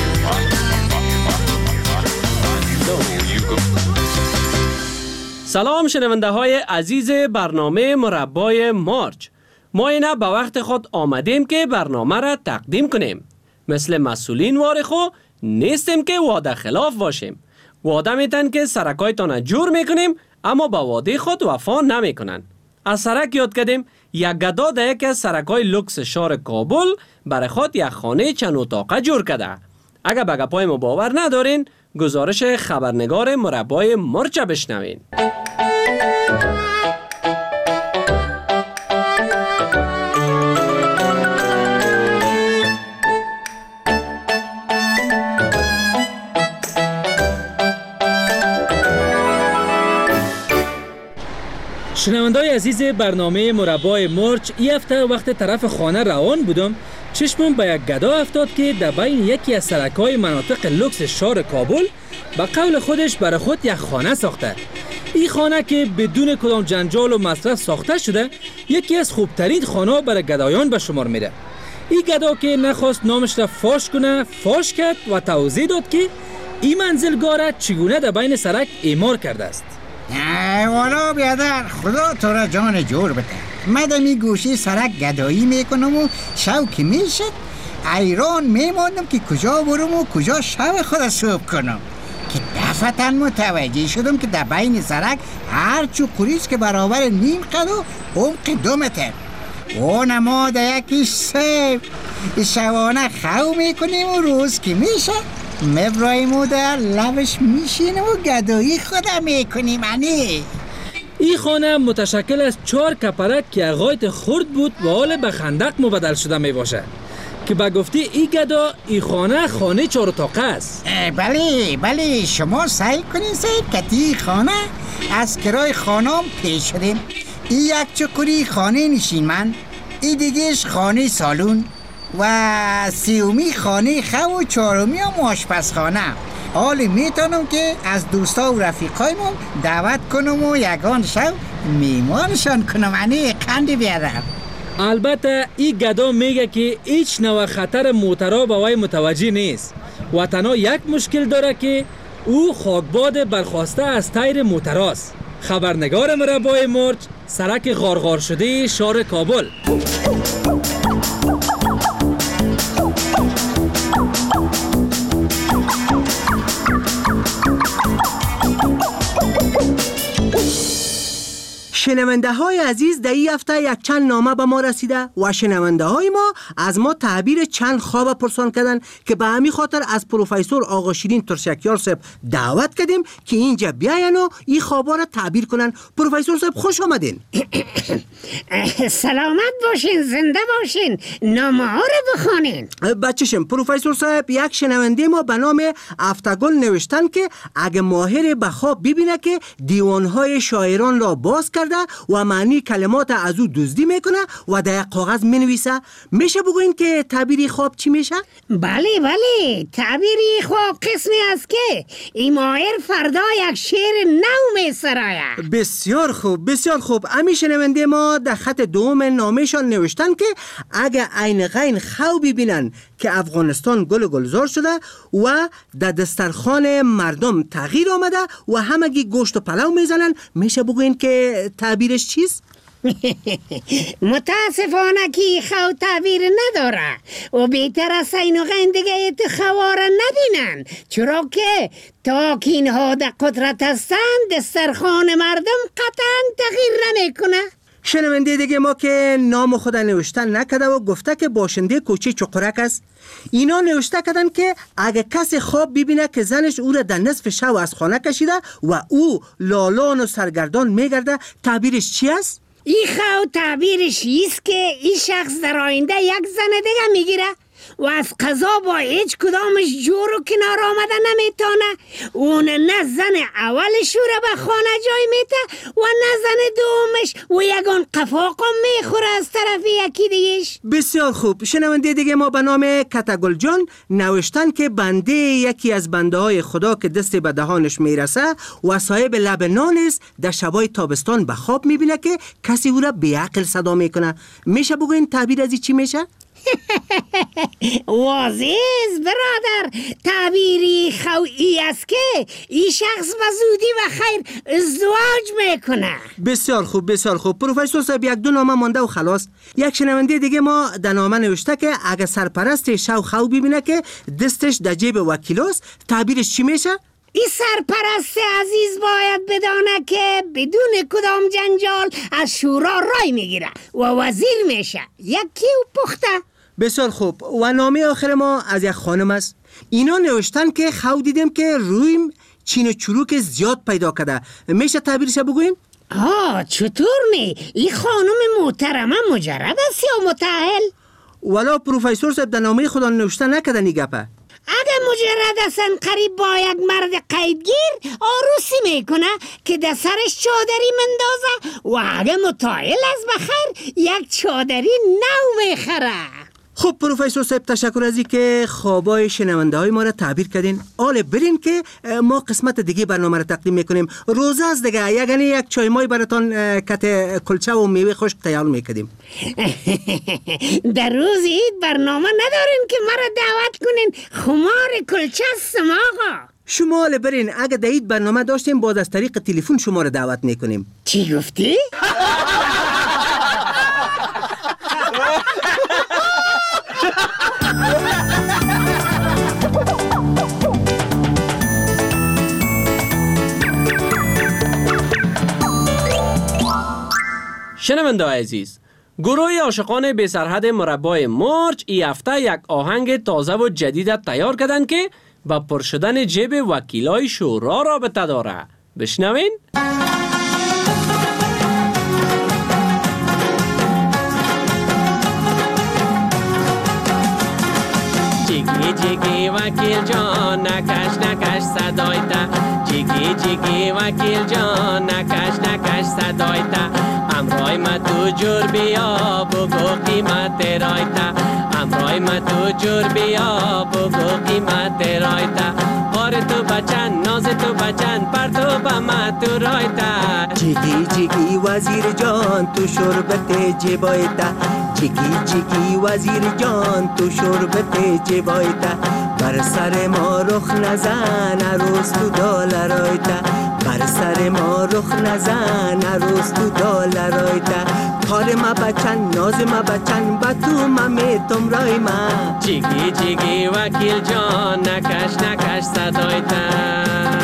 سلام شنونده های عزیز برنامه مربای مارچ. ما اینا به وقت خود آمدیم که برنامه را تقدیم کنیم. مثل مسئولین وارخو نیستیم که وعده خلاف باشیم. وعده میتن که سرکایتان جور میکنیم اما با وعده خود وفا نمیکنن. از سرک یاد کردیم یک گدا در یک از سرکای لوکس شهر کابل برای خود یک خانه چند اتاقه جور کرده. اگر به گپای ما باور ندارین گزارش خبرنگار مربای مرچ بشنوین.
شنوندای عزیز برنامه مربای مرچ، این هفته وقت طرف خانه روان بودم چشمم به یک گدا افتاد که در بین یکی از سرک‌های مناطق لوکس شهر کابل به قول خودش برای خود یک خانه ساخته. این خانه که بدون کدام جنجال و مصرف ساخته شده یکی از خوبترین خانه‌ها برای گدایان به شمار میره. این گدا که نخواست نامش را فاش کنه فاش کرد و توضیح داد که این منزلگاه چگونه در بین سرک اعمار کرده است.
والا بیادر خدا تو را جان جور بده. من می گوشی سرک گدایی میکنم و شوکی میشد ایران میماندم که کجا برم و کجا شو خود صبح کنم که دفعتا متوجه شدم که در بین سرک هر چوکوریست که برابر نیم قد و عمق 2 متر اون ما در یکیش سیب شوانه خو میکنیم و روز که میشه مبراهیم و در لبش میشینم و گدایی خودم میکنیم.
این خانه متشکل از 4 کپرک که غایت خرد بود و حال به خندق مبدل شده می باشه که به گفته این گدا این خانه 4 اتاقه است.
بله شما سعی کنین سعی کتی خانه از کرای خانم پیش شدیم. این یک چکوری خانه نشیمن، این دیگهش خانه سالون و سیومی خانه خو و 4می هم آشپزخانه. حالی میتونم که از دوستا و رفیقایمون دعوت کنم و یگان شب میمانشان کنم. قندی بیادم.
البته این گدا میگه که هیچ نوع خطر موترا به وی متوجه نیست و تنها یک مشکل داره که او خاکباد برخواسته از تیر موتراست. خبرنگار مربای مرچ، سرک غارغار شده شهر کابل.
شنونده های عزیز در این هفته یک چند نامه به ما رسیده و شنونده های ما از ما تعبیر چند خواب پرسان کردن که به همین خاطر از پروفسور آقا شیرین ترشکیار صاحب دعوت کردیم که اینجا بیاین و این خوابا را تعبیر کنن. پروفسور صاحب خوش آمدین.
سلامت باشین، زنده باشین، نامه ها را بخوانین.
بچشم پروفسور صاحب یک شنونده ما به نام افتگل نوشتن که اگه ماهر به خواب ببینه که دیوانهای شاعران را باز کرده و معنی کلمات از او دزدی میکنه و در کاغذ مینویسه، میشه بگوین که تعبیری خواب چی میشه؟
بله تعبیری خواب قسمی است که این ماهر فردا یک شعر نو میسراید.
بسیار خوب. امی شنونده ما در خط دوم نامهشان نوشتن که اگه عین غین خو ببینن که افغانستان گل گلزار شده و در دسترخوان مردم تغییر آمده و همگی گوشت و پلو میزنن، میشه بگوین که تعبیرش چیست؟
متاسفانه که خو تعبیر نداره و بهتر است این و غین دیگه خواره نبینن، چرا که تا که اینها در قدرت هستند دسترخوان مردم قطعا تغییر نمیکنه.
شنونده دیگه ما که نام خود نوشتن نکده و گفته که باشنده کوچه چقرک است، اینا نوشته کردن که اگه کسی خواب ببینه که زنش او را در نصف شب از خانه کشیده و او لالان و سرگردان میگرده، تعبیرش چی است؟
این خو تعبیرش ایست که این شخص در آینده یک زن دیگه میگیره و از قضا با هیچ کدامش جور و کنار آمده نمیتونه. اون نه زن اولش رو به خانه جای میته و نه زن دومش و یگان قفاقم میخوره از طرف یکی دیگش.
بسیار خوب. شنونده دیگه ما به نام کتگل جان نوشتن که بنده یکی از بنده های خدا که دست به دهانش میرسه و صاحب لب نان است، در شبای تابستان به خواب میبینه که کسی او را بیعقل صدا میکنه. میشه بگوین تعبیر از چی میشه؟
واضح برادر، تعبیری خویی است که این شخص به زودی و خیر ازدواج میکنه.
بسیار خوب بسیار خوب. پروفسور صاحب یک دو نامه مانده و خلاص. یک شنونده دیگه ما در نامه نوشته که اگه سرپرست شو خو ببینه که دستش در جیب وکیلاست، تعبیرش چی میشه؟
این سرپرست عزیز باید بدانه که بدون کدام جنجال از شورا رای میگیره و وزیر میشه. یکی و پخته.
بسیار خوب. و نامه آخر ما از یک خانم است. اینا نوشتن که خو دیدیم که رویم چین و چروک زیاد پیدا کرده. میشه تعبیرش بگوییم؟
چطور نی؟ این خانم محترمه مجرد است یا متأهل؟
ولی پروفسور صاحب در نامه خدا نوشته نکردن این گپه.
اگه مجرد هستن قریب با یک مرد قیدگیر عروسی میکنه که در سرش چادری مندازه و اگه متأهل است بخیر یک چادری نو میخره.
خب پروفسور صاحب تشکر از این که خوابای شنونده های ما را تعبیر کردین. آله برین که ما قسمت دیگه برنامه را تقدیم میکنیم. روزه از دیگه یعنی یک چای مای براتان کت کلچه و میوه خشک تیار میکردیم.
در روز عید برنامه ندارین که ما را دعوت کنین؟ خمار کلچه استم آقا.
شما آله برین، اگه در عید برنامه داشتیم باز از طریق تلفن شما را دعوت میکنیم.
چی گفتی؟
شنونده عزیز، گروه عاشقان بی سرحد مربای مارچ این هفته یک آهنگ تازه و جدید تیار کردند که با پر شدن جیب وکیلای شورا رابطه داره. بشنوین؟ جیگی جیگی وکیل جان نکش نکش صدایتا، جیگی جیگی وکیل جان نکش نکش صدایتا، امرای ما تو جور بیا بگو قیمت رایتا، امرای ما تو جور بیا بگو قیمت رایتا، بار تو بچن ناز تو بچن پر تو با ما تو رایتا.
جیگی جیگی وزیر جان تو شربت جبایتا، جیگی جیگی وزیر جان تو شربت جبایتا، بر سر ما رخ نزن عروس تو دالرایتا، بر سر ما رخ نزن عروس تو دالرایتا، کار ما بچن ناز ما بچن با تو میتم رای ما.
جیگی جیگی وکیل جان نکش نکش صدایتا.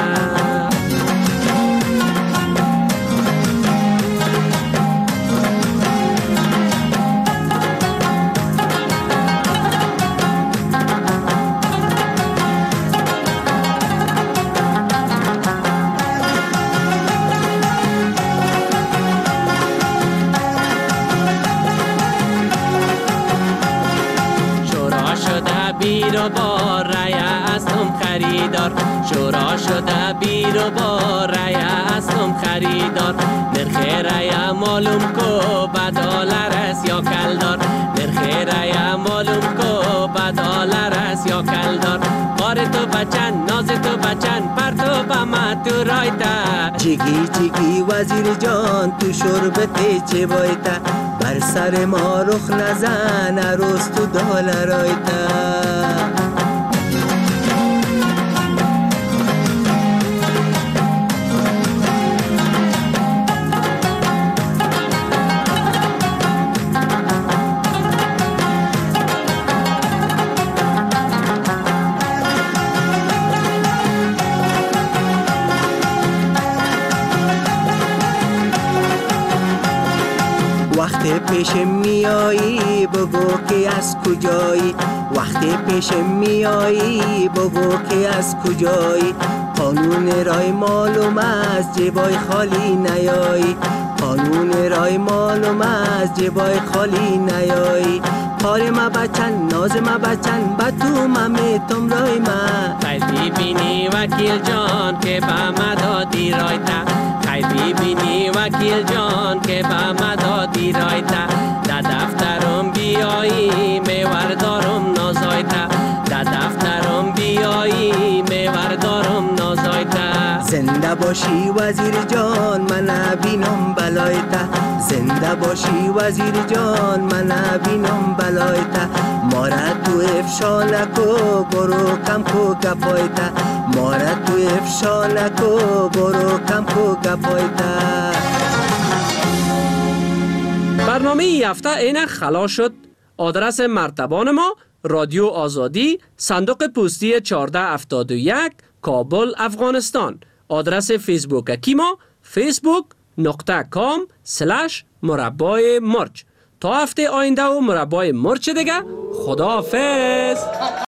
بیرو با ریا هستم خریدار، شورا شده بیرو با ریا هستم خریدار، نرخ ریا معلوم کو به دلار است یا کلدار، نرخ ریا معلوم کو به دلار است یا کلدار، بار تو بچن ناز تو بچن پر تو با ما تو رایتا.
جیگی جیگی وزیر جان تو شربت چه بایتا، بر سر ما رخ نزن عروس تو دالرایتا. وقتی پیش میایی بگو که از کجایی، وقتی پیش میایی بگو که از کجایی، قانون رای معلوم از جیبای خالی نیایی، قانون رای معلوم از جیبای خالی نیایی، خار ما بچن ناز ما بچن با تو ممی تم رای ما
خیلی بینی وکیل جان که با ما دادی رایتا خیلی بینی وکیل جان که با ما دادی رایتا در دفترم بیایی میوردارم نازایتا در دفترم بیایی میوردارم نازایتا
زنده باشی وزیر جان من بینم بلایتا زنده باشی وزیر جان من بینم بلایتا مارا تو افشا نکو برو کم کو گپایتا مارا تو افشا نکو برو کم کو گپایتا.
برنامه ای هفته اینک خلاص شد. آدرس مرتبان ما رادیو آزادی صندوق پستی 1471 کابل افغانستان. آدرس فیسبوک کی ما facebook.com/مربای مرچ. تا هفته آینده و مربای مرچ دیگه خداحافظ.